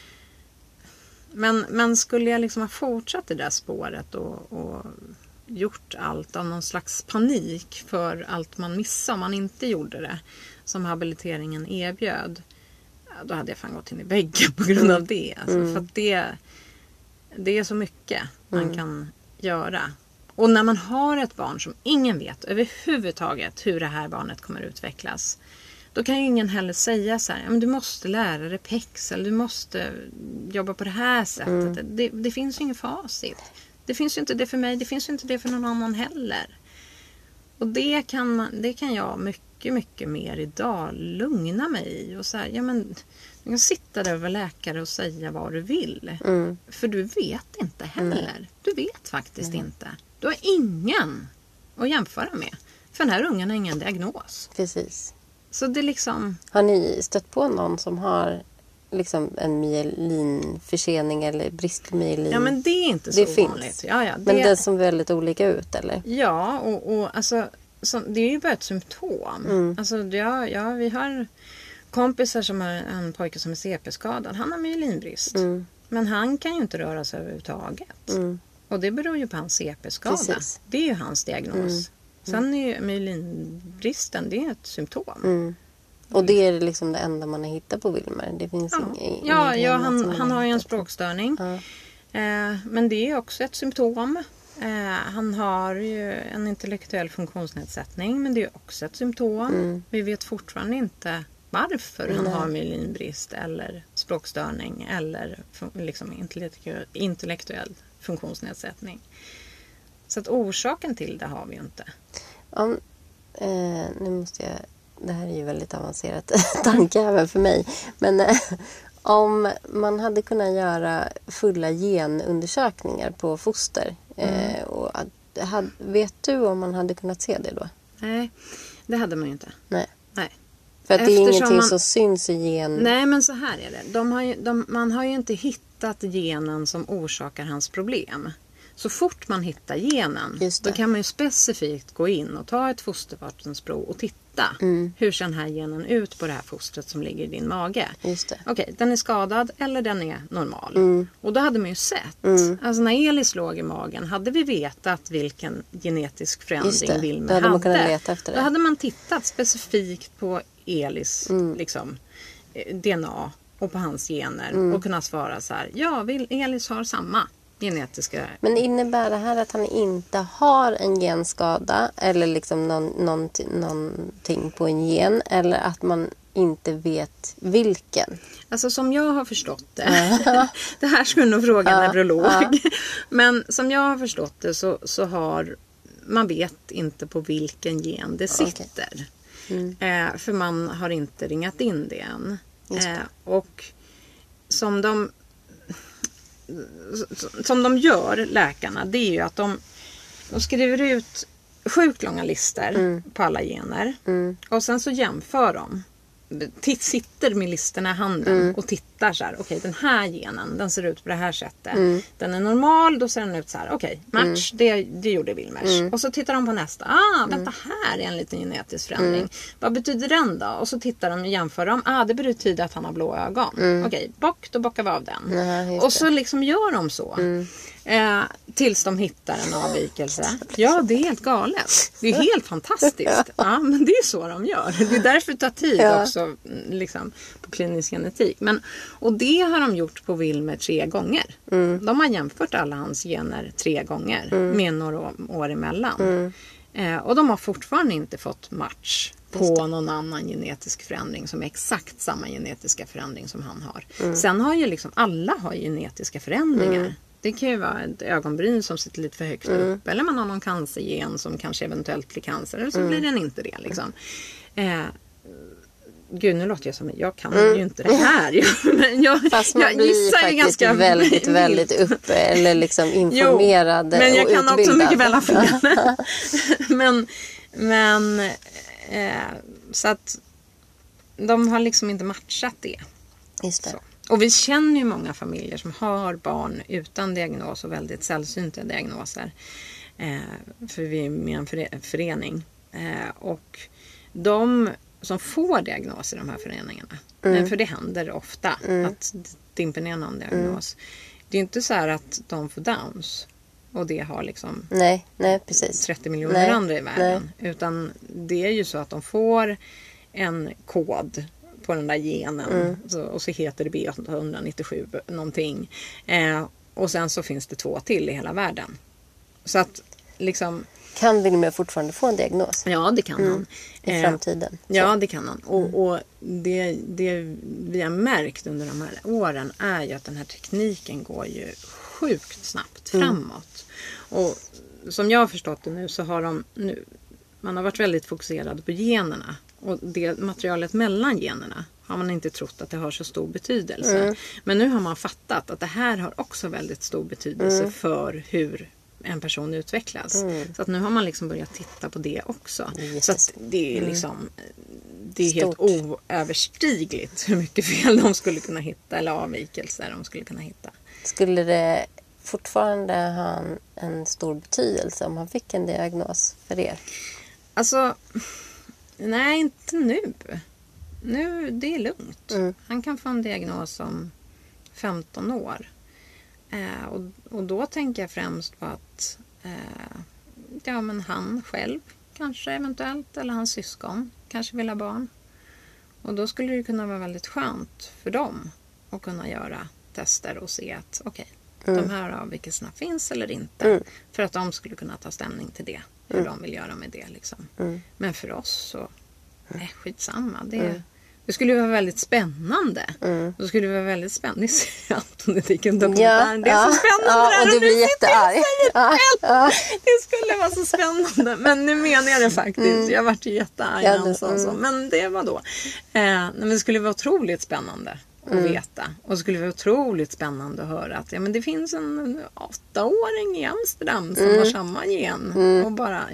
Men skulle jag liksom ha fortsatt det där spåret och gjort allt av någon slags panik för allt man missade om man inte gjorde det som habiliteringen erbjöd, då hade jag fan gått in i väggen på grund av det. Alltså, för att det är så mycket man kan göra Och när man har ett barn som ingen vet överhuvudtaget hur det här barnet kommer utvecklas, då kan ju ingen heller säga så här, men du måste lära dig PEX eller du måste jobba på det här sättet. Det finns ju ingen facit. Det finns ju inte det för mig, det finns ju inte det för någon annan heller. Och det kan jag mycket, mycket mer idag lugna mig i. Och så här, du kan sitta där och vara läkare och säga vad du vill. För du vet inte heller. Du vet faktiskt inte. Du har ingen att jämföra med. För den här ungen har ingen diagnos. Precis. Så det liksom... Har ni stött på någon som har liksom en myelinförsening eller brist på myelin? Ja, men det är inte så vanligt. Ja, men det som väldigt olika ut, eller? Ja, och alltså, det är ju bara ett symptom. Alltså, vi har kompisar som har en pojke som är CP-skadad. Han har myelinbrist. Men han kan ju inte röra sig överhuvudtaget. Och det beror ju på hans CP-skada. Precis. Det är ju hans diagnos. Sen är ju myelinbristen, det är ett symptom. Och det är liksom det enda man har hittat på Wilmer. Det finns han har ju en språkstörning. Men det är också ett symptom. Han har ju en intellektuell funktionsnedsättning, men det är också ett symptom. Vi vet fortfarande inte varför han har myelinbrist eller språkstörning eller liksom intellektuell funktionsnedsättning. Så att orsaken till det har vi ju inte. Nu måste jag... Det här är ju väldigt avancerat tanke även för mig. Men om man hade kunnat göra fulla genundersökningar på foster. Vet du om man hade kunnat se det då? Nej, det hade man ju inte. Nej. För att det är ingenting som syns i gen. Nej, men så här är det. Man har ju inte hittat genen som orsakar hans problem. Så fort man hittar genen, då kan man ju specifikt gå in och ta ett fostervattensprov och titta. Hur ser den här genen ut på det här fostret som ligger i din mage? Okej, den är skadad eller den är normal. Och då hade man ju sett. Alltså när Elis låg i magen, hade vi vetat vilken genetisk förändring Wilmer hade. Då hade man tittat specifikt på Elis DNA och på hans gener och kunnat svara så här, Elis har samma genetiska. Men innebär det här att han inte har en genskada eller liksom någonting på en gen, eller att man inte vet vilken? Alltså som jag har förstått det, det här skulle nog fråga en neurolog, men som jag har förstått det så har man vet inte på vilken gen det sitter. För man har inte ringat in det än. Och som de gör, läkarna, det är ju att de skriver ut sjukt långa listor på alla gener. Och sen så jämför de. Sitter med listorna i handen och tittar så här, okej, den här genen, den ser ut på det här sättet. Den är normal, då ser den ut så här, okej, match, det gjorde Wilmers. Och så tittar de på nästa, vänta, här är en liten genetisk förändring. Vad betyder den då? Och så tittar de och jämför dem, det betyder att han har blå ögon. Okej, då bockar vi av den. Och så liksom gör de så. Tills de hittar en avvikelse. Ja, det är helt galet. Det är helt fantastiskt. Ja, men det är så de gör. Det är därför det tar tid också liksom, på klinisk genetik. Och det har de gjort på Wilmer 3 gånger. De har jämfört alla hans gener 3 gånger med några år emellan. Och de har fortfarande inte fått match på någon annan genetisk förändring som är exakt samma genetiska förändring som han har. Sen har ju liksom alla har genetiska förändringar. Det kan ju vara ett ögonbryn som sitter lite för högt upp. Eller man har någon cancergen som kanske eventuellt blir cancer. Eller så blir den inte det. Liksom. Gud, nu låter jag som jag kan ju inte det här. Men fast man blir faktiskt ganska väldigt, väldigt uppe. Eller liksom informerad. Jo, men jag kan utbildad. också mycket väl ha fel. men så att de har liksom inte matchat det. Just det. Så. Och vi känner ju många familjer som har barn utan diagnos och väldigt sällsynta diagnoser. För vi är med en förening. Och de som får diagnoser i de här föreningarna. För det händer ofta att det inte är någon diagnos. Det är inte så här att de får Downs. Och det har liksom nej, precis. 30 miljoner andra i världen. Utan det är ju så att de får en kod på den där genen. Och så heter det B897 någonting. Och sen så finns det 2 till i hela världen. Så att liksom... Kan Wilmer fortfarande få en diagnos? Ja, det kan han. I framtiden? Ja, det kan han. Och det vi har märkt under de här åren är ju att den här tekniken går ju sjukt snabbt framåt. Och som jag har förstått det nu så har man har varit väldigt fokuserad på generna. Och det materialet mellan generna har man inte trott att det har så stor betydelse. Men nu har man fattat att det här har också väldigt stor betydelse för hur en person utvecklas. Så att nu har man liksom börjat titta på det också. Så att det är liksom det är helt oöverstigligt hur mycket fel de skulle kunna hitta eller avvikelser de skulle kunna hitta. Skulle det fortfarande ha en stor betydelse om han fick en diagnos för er? Alltså, nej, inte nu. Nu, det är lugnt. Han kan få en diagnos om 15 år. Och då tänker jag främst på att men han själv kanske eventuellt eller hans syskon kanske vill ha barn. Och då skulle det kunna vara väldigt skönt för dem att kunna göra tester och se att de här avvikelserna finns eller inte. För att de skulle kunna ta ställning till det. Hur de vill göra med det liksom. Men för oss så skitsamma. Det skulle vara väldigt spännande. Det skulle vara väldigt spännande. Ni ser Anton, det gick en dokumentär. Det är så spännande. Och du blir jättearg. Det skulle vara så spännande. Men nu menar jag det faktiskt. Jag varit jättearg. Men det var då. Men det skulle vara otroligt spännande att veta. Och det skulle vara otroligt spännande att höra att men det finns en 8-åring i Amsterdam som har samma gen. Och bara,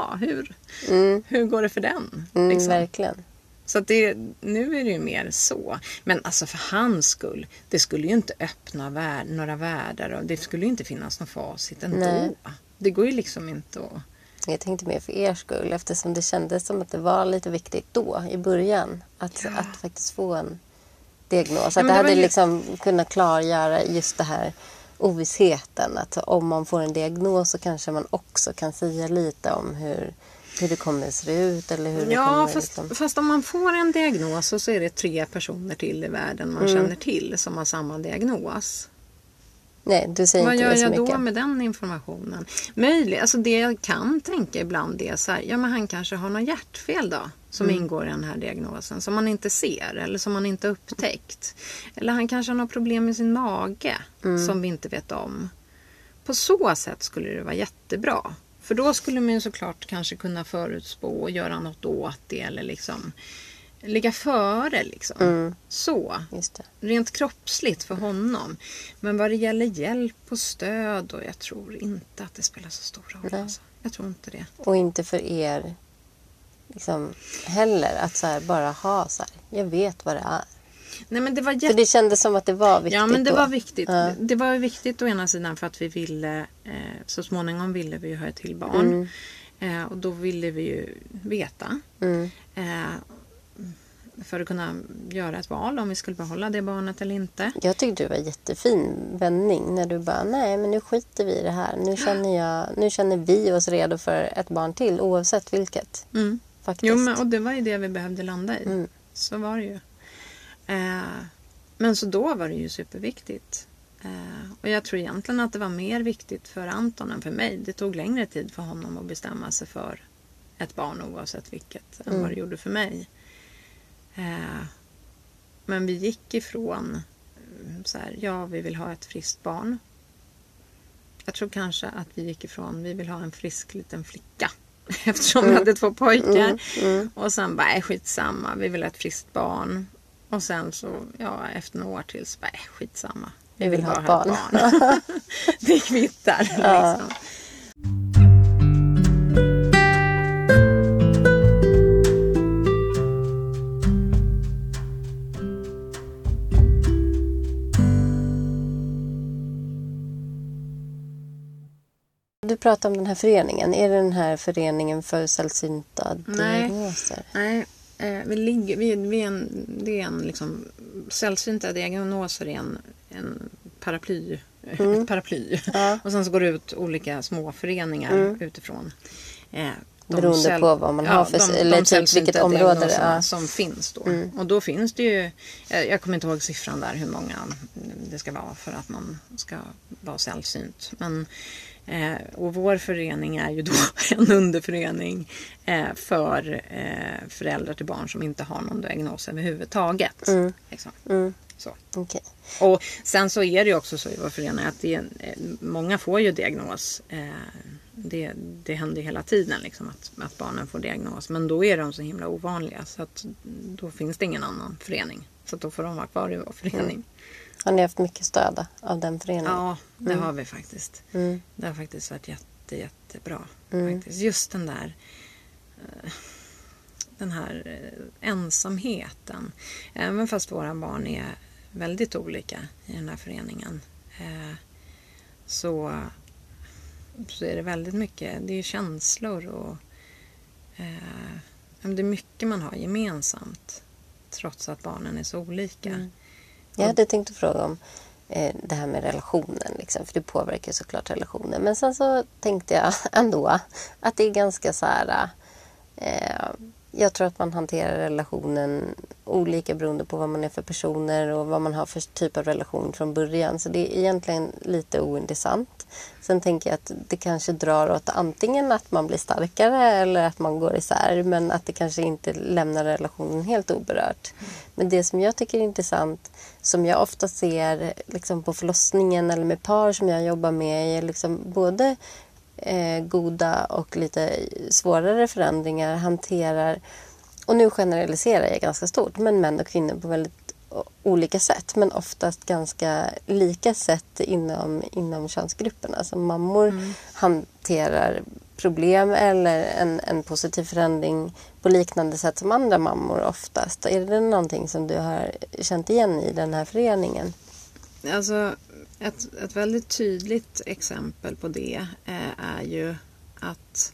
hur går det för den? Liksom. Verkligen. Så att nu är det ju mer så. Men alltså för hans skull, det skulle ju inte öppna några världar och det skulle ju inte finnas någon facit ändå. Nej. Det går ju liksom inte att... Jag tänkte mer för er skull eftersom det kändes som att det var lite viktigt då i början att faktiskt få en diagnos. Att det hade liksom kunnat klargöra just det här ovissheten. Att om man får en diagnos så kanske man också kan säga lite om hur det kommer att se ut eller hur det kommer fast om man får en diagnos så är det 3 personer till i världen man känner till som har samma diagnos. Nej, du säger vad inte det så mycket. Vad gör jag då med den informationen? Alltså det jag kan tänka ibland är så här, men han kanske har något hjärtfel då som ingår i den här diagnosen som man inte ser eller som man inte upptäckt. Eller han kanske har något problem med sin mage som vi inte vet om. På så sätt skulle det vara jättebra. För då skulle man ju såklart kanske kunna förutspå och göra något åt det eller liksom ligga före liksom. Så. Just det. Rent kroppsligt för honom. Men vad det gäller hjälp och stöd och jag tror inte att det spelar så stor roll. Alltså. Jag tror inte det. Och inte för er liksom, heller att så här, bara ha så här, jag vet vad det är. Nej, men det var för det kändes som att det var viktigt. Ja, men det var viktigt. Det var viktigt å ena sidan för att vi ville, så småningom ville vi ju ha ett till barn. Och då ville vi ju veta. För att kunna göra ett val om vi skulle behålla det barnet eller inte. Jag tyckte det var en jättefin vändning när du bara, nej men nu skiter vi i det här. Nu känner vi oss redo för ett barn till oavsett vilket. Faktiskt. Jo, och det var ju det vi behövde landa i. Så var det ju. Men så då var det ju superviktigt. Och jag tror egentligen att det var mer viktigt för Anton än för mig. Det tog längre tid för honom att bestämma sig för ett barn oavsett vilket än vad det gjorde för mig. Men vi gick ifrån så här, vi vill ha ett friskt barn. Jag tror kanske att vi gick ifrån, vi vill ha en frisk liten flicka. Eftersom vi hade 2 pojkar. Och sen bara, skitsamma, vi vill ha ett friskt barn. Och sen så, efter några år till så bara, skitsamma. Vi vill bara ha ett barn. Det kvittar liksom. Du pratar om den här föreningen. Är det den här föreningen för sällsynta diagnoser? Nej. Det är en liksom, sällsynta diagnoser är en paraply. Ett paraply. Och sen så går det ut olika små föreningar utifrån. Beroende på vad man har för eller typ vilket område det är. Som finns då. Och då finns det ju, jag kommer inte ihåg siffran där hur många det ska vara för att man ska vara sällsynt. Men Och vår förening är ju då en underförening för föräldrar till barn som inte har någon diagnos överhuvudtaget. Liksom. Så. Okay. Och sen så är det ju också så i vår förening att många får ju diagnos. Det händer ju hela tiden liksom, att barnen får diagnos. Men då är de så himla ovanliga så att då finns det ingen annan förening. Så att då får de vara kvar i vår förening. Har ni haft mycket stöd av den föreningen? Ja, det har vi faktiskt. Det har faktiskt varit jättebra. Faktiskt. Just den här ensamheten. Även fast våra barn är väldigt olika i den här föreningen. Så är det väldigt mycket. Det är känslor och det är mycket man har gemensamt. Trots att barnen är så olika. Jag hade tänkt att fråga om det här med relationen. Liksom, för det påverkar såklart relationen. Men sen så tänkte jag ändå att det är ganska så här... jag tror att man hanterar relationen olika beroende på vad man är för personer och vad man har för typ av relation från början. Så det är egentligen lite ointressant. Sen tänker jag att det kanske drar åt antingen att man blir starkare eller att man går isär. Men att det kanske inte lämnar relationen helt oberört. Men det som jag tycker är intressant, som jag ofta ser liksom på förlossningen eller med par som jag jobbar med, är liksom både goda och lite svårare förändringar hanterar, och nu generaliserar jag ganska stort, men män och kvinnor på väldigt olika sätt, men oftast ganska lika sätt inom könsgrupperna. Så mammor hanterar problem eller en positiv förändring på liknande sätt som andra mammor oftast. Är det någonting som du har känt igen i den här föreningen? Alltså ett väldigt tydligt exempel på det är ju att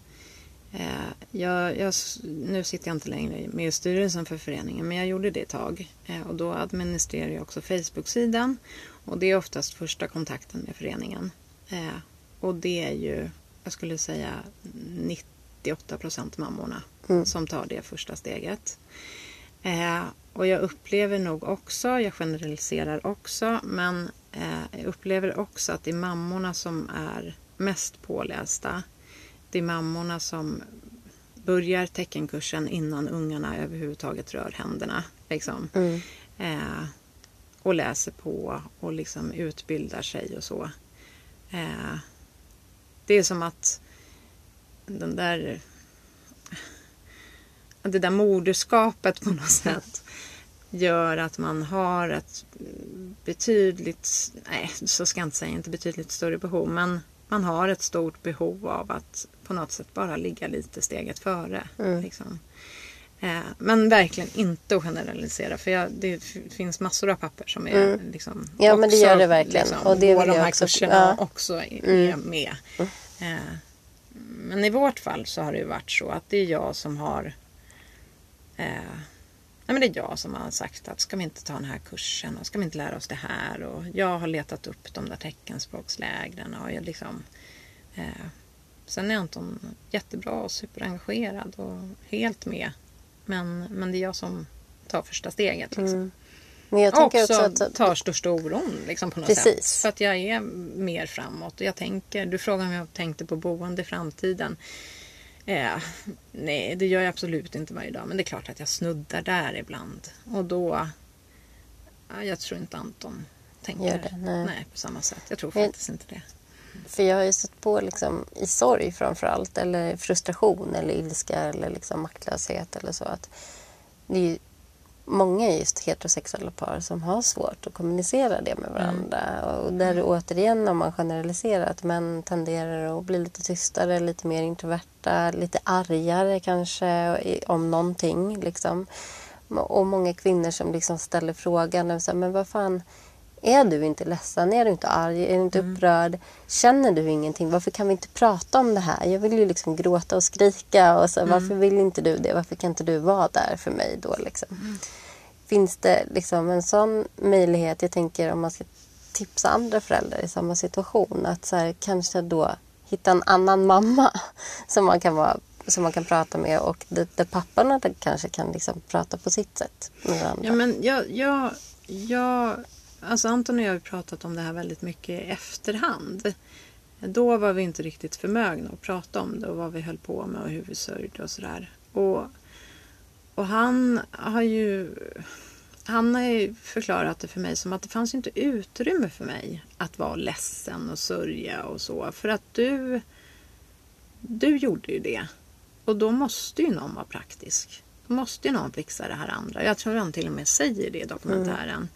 nu sitter jag inte längre med i styrelsen för föreningen, men jag gjorde det ett tag. Och då administrerar jag också Facebook-sidan. Och det är oftast första kontakten med föreningen. Och det är ju, jag skulle säga 98% mammorna som tar det första steget. Och jag upplever nog också, jag generaliserar också, men jag upplever också att det är mammorna som är mest pålästa. Det är mammorna som börjar teckenkursen innan ungarna överhuvudtaget rör händerna. Liksom. Och läser på och liksom utbildar sig och så. Det är som att det där moderskapet på något sätt gör att man har ett betydligt, nej så ska jag inte säga, inte betydligt större behov, men man har ett stort behov av att på något sätt bara ligga lite steget före. Liksom. Men verkligen inte att generalisera, för det finns massor av papper som är liksom, ja, också, men det gör det verkligen. Liksom, och det de här också, kurserna också är med. Men i vårt fall så har det ju varit så att det är jag som har men det är jag som har sagt att ska vi inte ta den här kursen och ska vi inte lära oss det här, och jag har letat upp de där teckenspråkslägren och jag liksom sen är Anton jättebra och superengagerad och helt med, men det är jag som tar första steget liksom. Men jag tänker också att tar största oron liksom, på något sätt, för att jag är mer framåt och jag tänker, du frågar om jag tänkte på boende i framtiden. Nej, det gör jag absolut inte varje dag. Men det är klart att jag snuddar där ibland. Och då... jag tror inte Anton tänker det, nej, på samma sätt. Jag tror faktiskt inte det. För jag har ju stött på liksom, i sorg framförallt. Eller frustration eller ilska eller liksom maktlöshet eller så. Att det är ju många just heterosexuella par som har svårt att kommunicera det med varandra. Och där återigen, om man generaliserar, att män tenderar att bli lite tystare, lite mer introverta, lite argare kanske om någonting. Liksom. Och många kvinnor som liksom ställer frågan, och så, men vad fan, är du inte ledsen? Är du inte arg? Är du inte upprörd? Känner du ingenting? Varför kan vi inte prata om det här? Jag vill ju liksom gråta och skrika. Och så, varför vill inte du det? Varför kan inte du vara där för mig då? Liksom? Finns det liksom en sån möjlighet? Jag tänker om man ska tipsa andra föräldrar i samma situation. Att så här, kanske då hitta en annan mamma som man kan prata med. Och där papporna kanske kan liksom prata på sitt sätt med varandra. Ja, men jag alltså Anton och jag har pratat om det här väldigt mycket i efterhand. Då var vi inte riktigt förmögna att prata om det och vad vi höll på med och hur vi sörjde och sådär. Och han har ju förklarat det för mig som att det fanns inte utrymme för mig att vara ledsen och sörja och så. För att du gjorde ju det. Och då måste ju någon vara praktisk. Då måste ju någon fixa det här andra. Jag tror han till och med säger det i dokumentären.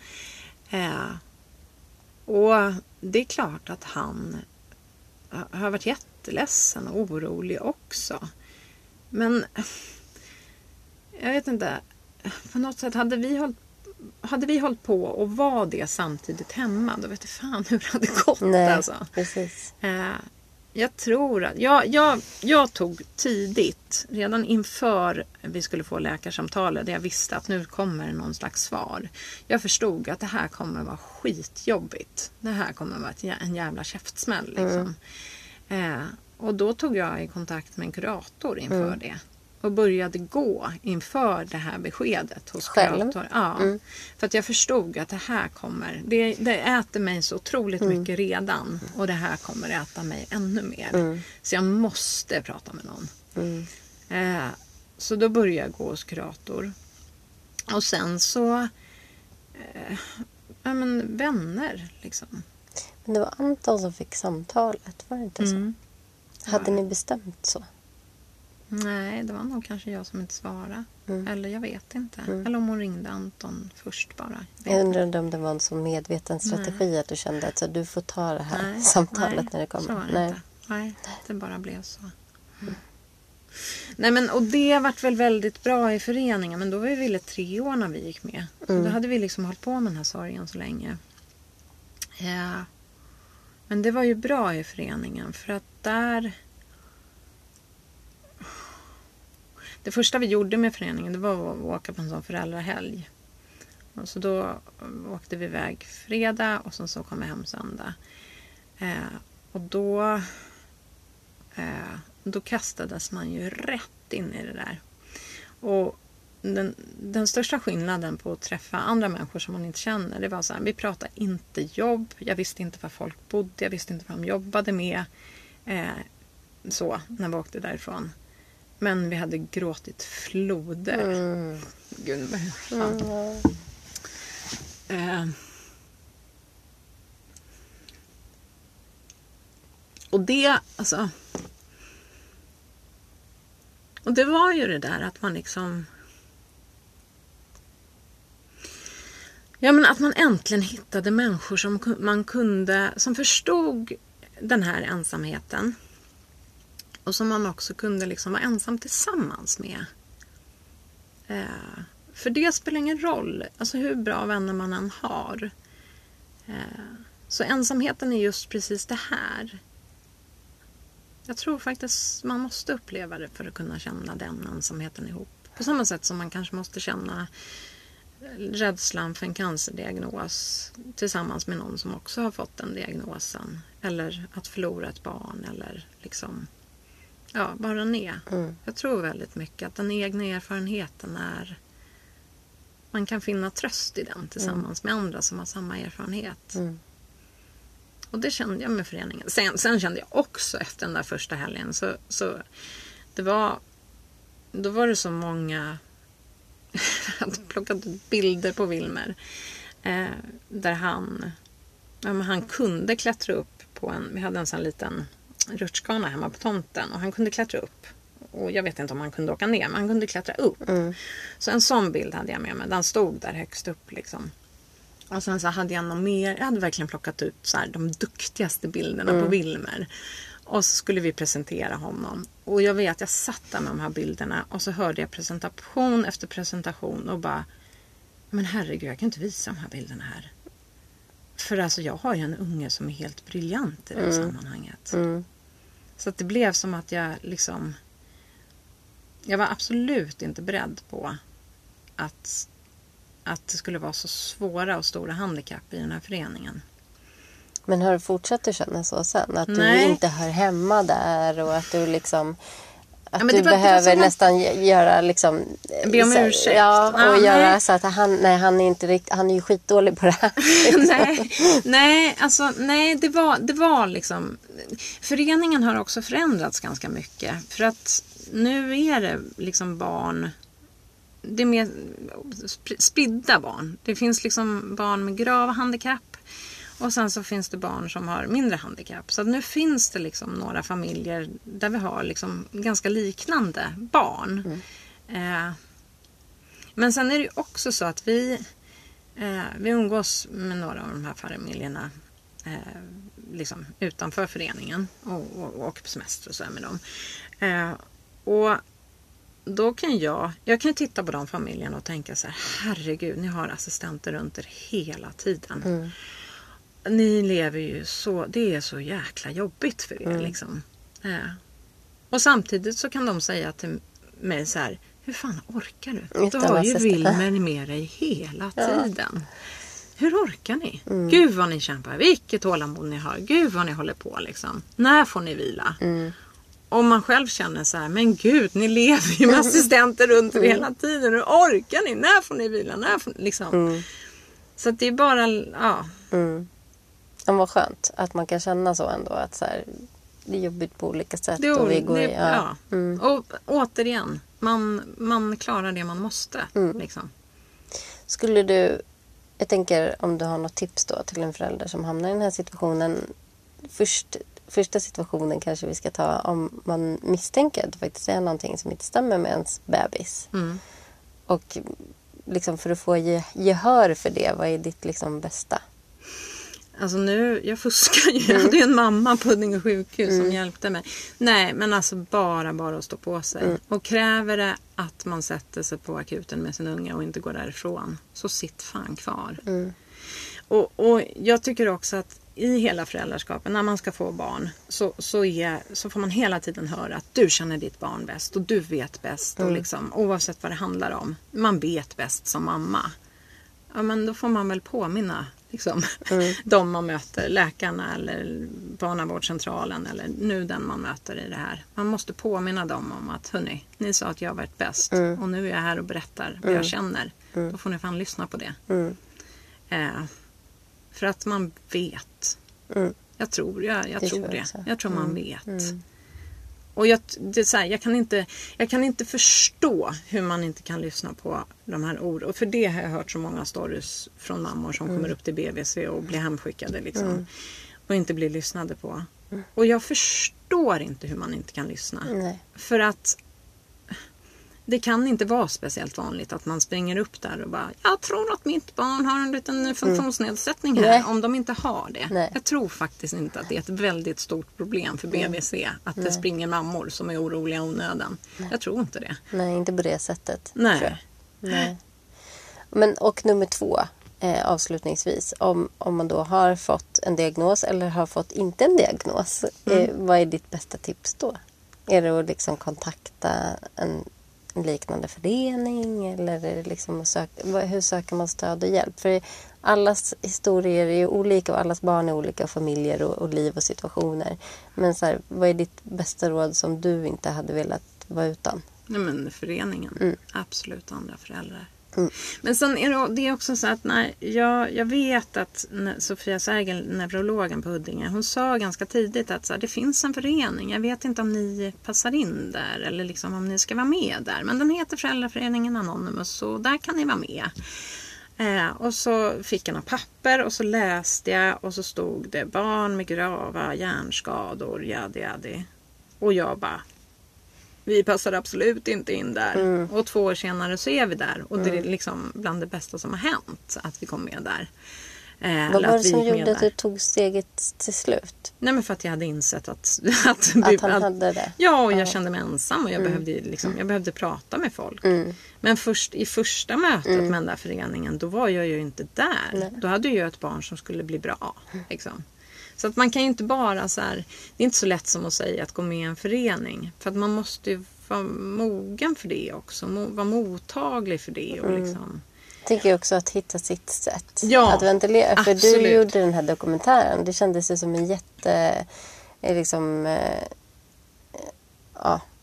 Och det är klart att han har varit jätteledsen och orolig också. Men jag vet inte. På något sätt hade vi hållit på och var det samtidigt hemma, då vet jag fan hur det hade gått. Nej, alltså. Precis. Jag tror att jag tog tidigt, redan inför vi skulle få läkarsamtalet, där jag visste att nu kommer någon slags svar. Jag förstod att det här kommer vara skitjobbigt. Det här kommer vara en jävla käftsmäll liksom. Och då tog jag i kontakt med en kurator inför det. Och började gå inför det här beskedet hos kurator. Ja, för att jag förstod att det här kommer. Det äter mig så otroligt mycket redan. Och det här kommer äta mig ännu mer. Så jag måste prata med någon. Så då började jag gå hos kurator. Och sen så... vänner liksom. Men det var Anton som fick samtalet, var det inte så? Hade ni bestämt så? Nej, det var nog kanske jag som inte svarade. Eller jag vet inte. Eller om hon ringde Anton först bara. Jag undrar om det var en så medveten strategi att du kände att så, du får ta det här samtalet när det kommer. Så var det inte. Nej, det bara blev så. Nej, men och det har varit väl väldigt bra i föreningen. Men då var vi 3 år när vi gick med. Så då hade vi liksom hållit på med den här sorgen så länge. Ja. Men det var ju bra i föreningen. För att där... Det första vi gjorde med föreningen, det var att åka på en sån föräldrahelg. Och så då åkte vi iväg fredag och så kom vi hem söndag. Och då kastades man ju rätt in i det där. Och den största skillnaden på att träffa andra människor som man inte känner, det var så här, vi pratade inte jobb. Jag visste inte var folk bodde, jag visste inte vad de jobbade med. Så, när vi åkte därifrån. Men vi hade gråtit floder. Gud, och det, alltså... Och det var ju det där att man liksom... Ja, men att man äntligen hittade människor som förstod den här ensamheten. Och som man också kunde liksom vara ensam tillsammans med. För det spelar ingen roll. Alltså hur bra vänner man än har. Så ensamheten är just precis det här. Jag tror faktiskt man måste uppleva det för att kunna känna den ensamheten ihop. På samma sätt som man kanske måste känna rädslan för en cancerdiagnos tillsammans med någon som också har fått den diagnosen. Eller att förlora ett barn eller liksom... Ja, bara ner. Jag tror väldigt mycket att den egna erfarenheten är... Man kan finna tröst i den tillsammans med andra som har samma erfarenhet. Och det kände jag med föreningen. Sen kände jag också efter den där första helgen. Så det var... Då var det så många... Jag hade plockat ut bilder på Wilmer. Där han kunde klättra upp på en... Vi hade en sån liten... rutschkana hemma på tomten och han kunde klättra upp och jag vet inte om han kunde åka ner men han kunde klättra upp så en sån bild hade jag med mig, den stod där högst upp liksom. Och sen så hade jag något mer, jag hade verkligen plockat ut så här, de duktigaste bilderna på Wilmer och så skulle vi presentera honom och jag vet, jag satt där med de här bilderna och så hörde jag presentation efter presentation och bara, men herregud, jag kan inte visa de här bilderna här. För alltså jag har ju en unge som är helt briljant i det sammanhanget. Så att det blev som att jag liksom... Jag var absolut inte beredd på att det skulle vara så svåra och stora handikapp i den här föreningen. Men har du fortsatt att känna så sen? Att du inte hör hemma där och att du liksom... Att du behöver nästan göra liksom... Be om ursäkt. Ja, och göra så att han är inte riktigt... Han är ju skitdålig på det här. nej, det var liksom... Föreningen har också förändrats ganska mycket. För att nu är det liksom barn... Det är mer spridda barn. Det finns liksom barn med grava handikapp. Och sen så finns det barn som har mindre handikapp. Så nu finns det liksom några familjer där vi har liksom ganska liknande barn. Men sen är det ju också så att vi umgås med några av de här familjerna liksom utanför föreningen och på semester och så med dem. Och då kan jag kan titta på de familjerna och tänka så här: herregud, ni har assistenter runt er hela tiden. Ni lever ju så, det är så jäkla jobbigt för er liksom. Och samtidigt så kan de säga till mig så här: hur fan orkar du? Du har ju Wilmer med dig hela tiden. Hur orkar ni? Gud vad ni kämpar, vilket tålamod ni har. Gud vad ni håller på liksom. När får ni vila? Om man själv känner så här: men gud, ni lever ju med assistenter runt er hela tiden. Hur orkar ni? När får ni vila? När får ni, liksom. Så att det är bara, ja. Det var skönt att man kan känna så ändå, att så här, det är jobbigt på olika sätt. Och återigen, man klarar det man måste. Liksom. Skulle du, jag tänker om du har något tips då till en förälder som hamnar i den här situationen. Första situationen kanske vi ska ta om man misstänker att det faktiskt är någonting som inte stämmer med ens bebis. Och liksom för att få gehör för det, vad är ditt liksom bästa? Alltså nu, jag fuskar ju. Jag hade ju en mamma på Huddinge sjukhus som hjälpte mig. Nej, men alltså bara att stå på sig. Och kräver det att man sätter sig på akuten med sin unga och inte går därifrån, så sitt fan kvar. Och jag tycker också att i hela föräldraskapet, när man ska få barn, så får man hela tiden höra att du känner ditt barn bäst och du vet bäst. Och liksom, oavsett vad det handlar om. Man vet bäst som mamma. Ja, men då får man väl påminna liksom, de man möter, läkarna eller barnavårdscentralen eller nu den man möter i det här. Man måste påminna dem om att hörni, ni sa att jag varit bäst och nu är jag här och berättar vad jag känner. Då får ni fan lyssna på det. För att man vet. Jag tror det. Jag tror man vet. Och jag kan inte förstå hur man inte kan lyssna på de här orden. Och för det har jag hört så många stories från mammor som kommer upp till BVC och blir hemskickade liksom. Och inte blir lyssnade på. Och jag förstår inte hur man inte kan lyssna. För att det kan inte vara speciellt vanligt att man springer upp där och bara, jag tror att mitt barn har en liten funktionsnedsättning här. Om de inte har det. Jag tror faktiskt inte att det är ett väldigt stort problem för BVC att det springer mammor som är oroliga i onödan. Jag tror inte det. Nej, inte på det sättet. Nej. Men, och nummer 2, avslutningsvis, om man då har fått en diagnos eller har fått inte en diagnos, vad är ditt bästa tips då? Är det att liksom kontakta en liknande förening, eller är det liksom hur söker man stöd och hjälp? För allas historier är ju olika och allas barn är olika, familjer och liv och situationer. Men så här, vad är ditt bästa råd som du inte hade velat vara utan? Nej, men föreningen. Absolut andra föräldrar. Men sen är det också så att jag vet att Sofia Sergel, neurologen på Huddinge, hon sa ganska tidigt att så här, det finns en förening. Jag vet inte om ni passar in där eller liksom om ni ska vara med där. Men den heter Föräldraföreningen Anonymous och där kan ni vara med. Och så fick jag några papper och så läste jag och så stod det barn med grava hjärnskador, jadi. Och jag bara, vi passar absolut inte in där. Och 2 år senare så är vi där. Och det är liksom bland det bästa som har hänt att vi kom med där. Vad var det som gjorde att du tog steget till slut? Nej, men för att jag hade insett att han hade det. Ja, och jag kände mig ensam och jag behövde prata med folk. Men i första mötet med den där föreningen, då var jag ju inte där. Nej. Då hade jag ett barn som skulle bli bra. Liksom. Så att man kan ju inte bara så här, det är inte så lätt som att säga att gå med i en förening. För att man måste ju vara mogen för det också. Vara mottaglig för det och liksom. Jag tycker också att hitta sitt sätt. Ja, att ventilera. För absolut. Du gjorde den här dokumentären. Det kändes ju som en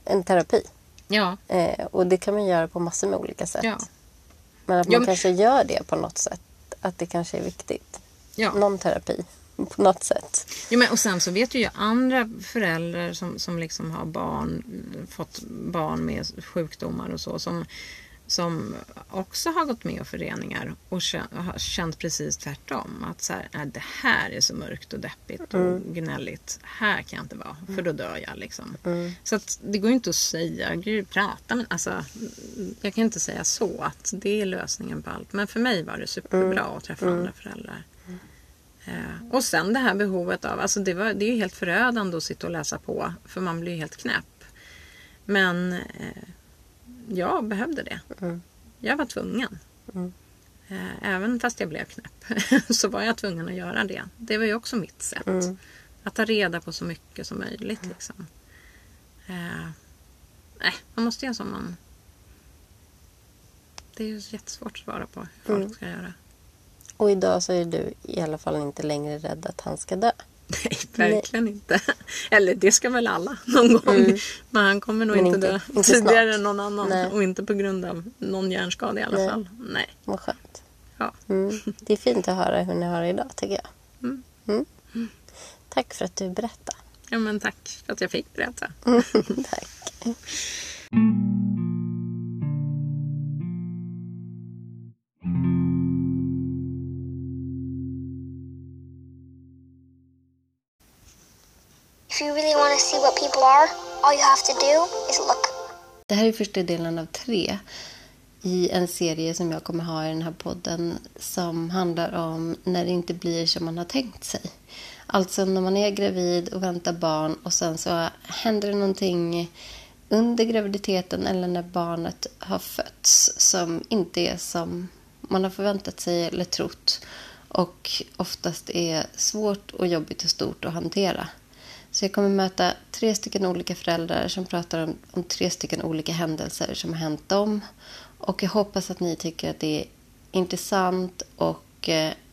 en terapi. Ja. Och det kan man göra på massor med olika sätt. Ja. Men att man kanske gör det på något sätt. Att det kanske är viktigt. Ja. Någon terapi på något sätt. Jo, men, och sen så vet ju föräldrar som liksom har fått barn med sjukdomar och så, som också har gått med i föreningar och har känt precis tvärtom. Att så här, det här är så mörkt och deppigt och gnälligt. Här kan jag inte vara, för då dör jag liksom. Så att det går inte att säga, gud, prata. Men alltså, jag kan inte säga så att det är lösningen på allt. Men för mig var det superbra att träffa andra föräldrar. Och sen det här behovet av, alltså det är ju helt förödande att sitta och läsa på, för man blir ju helt knäpp. Men jag behövde det. Jag var tvungen. Även fast jag blev knäpp så var jag tvungen att göra det. Det var ju också mitt sätt. Att ta reda på så mycket som möjligt. Liksom. Man måste göra som man... Det är ju jättesvårt att svara på hur folk ska göra. Och idag så är du i alla fall inte längre rädd att han ska dö. Nej, verkligen inte. Eller det ska väl alla någon gång. Men han kommer nog inte dö tidigare än någon annan. Nej. Och inte på grund av någon hjärnskada i alla fall. Nej. Vad skönt. Ja. Det är fint att höra hur ni har det idag, tycker jag. Tack för att du berättade. Ja, men tack för att jag fick berätta. Tack. If you really want to see what people are, all you have to do is look. Det här är första delen av 3 i en serie som jag kommer ha i den här podden som handlar om när det inte blir som man har tänkt sig. Alltså när man är gravid och väntar barn och sen så händer det någonting under graviditeten eller när barnet har fötts som inte är som man har förväntat sig eller trott och oftast är svårt och jobbigt och stort att hantera. Så jag kommer möta 3 stycken olika föräldrar som pratar om 3 stycken olika händelser som har hänt dem. Och jag hoppas att ni tycker att det är intressant och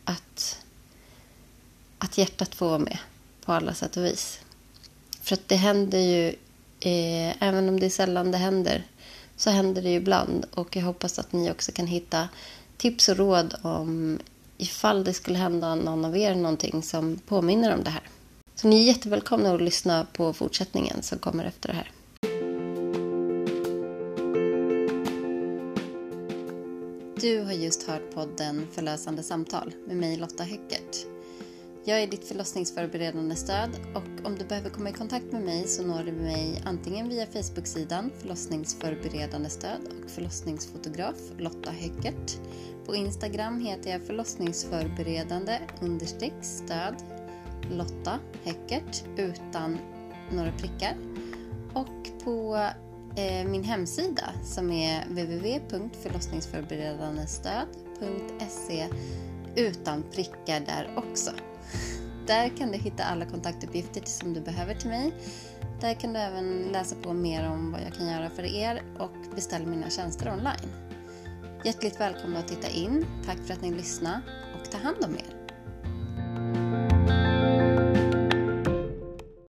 att hjärtat får vara med på alla sätt och vis. För att det händer ju, även om det är sällan det händer, så händer det ju ibland. Och jag hoppas att ni också kan hitta tips och råd om ifall det skulle hända någon av er någonting som påminner om det här. Så ni är jättevälkomna att lyssna på fortsättningen som kommer efter det här. Du har just hört podden Förlösande samtal med mig Lotta Höckert. Jag är ditt förlossningsförberedande stöd och om du behöver komma i kontakt med mig så når du mig antingen via Facebook-sidan Förlossningsförberedande stöd och förlossningsfotograf Lotta Höckert. På Instagram heter jag förlossningsförberedande_stöd Lotta Höckert utan några prickar. Och på min hemsida som är www.förlossningsförberedandestöd.se utan prickar där också. Där kan du hitta alla kontaktuppgifter som du behöver till mig. Där kan du även läsa på mer om vad jag kan göra för er och beställa mina tjänster online. Hjärtligt välkomna att titta in. Tack för att ni lyssnade och ta hand om er.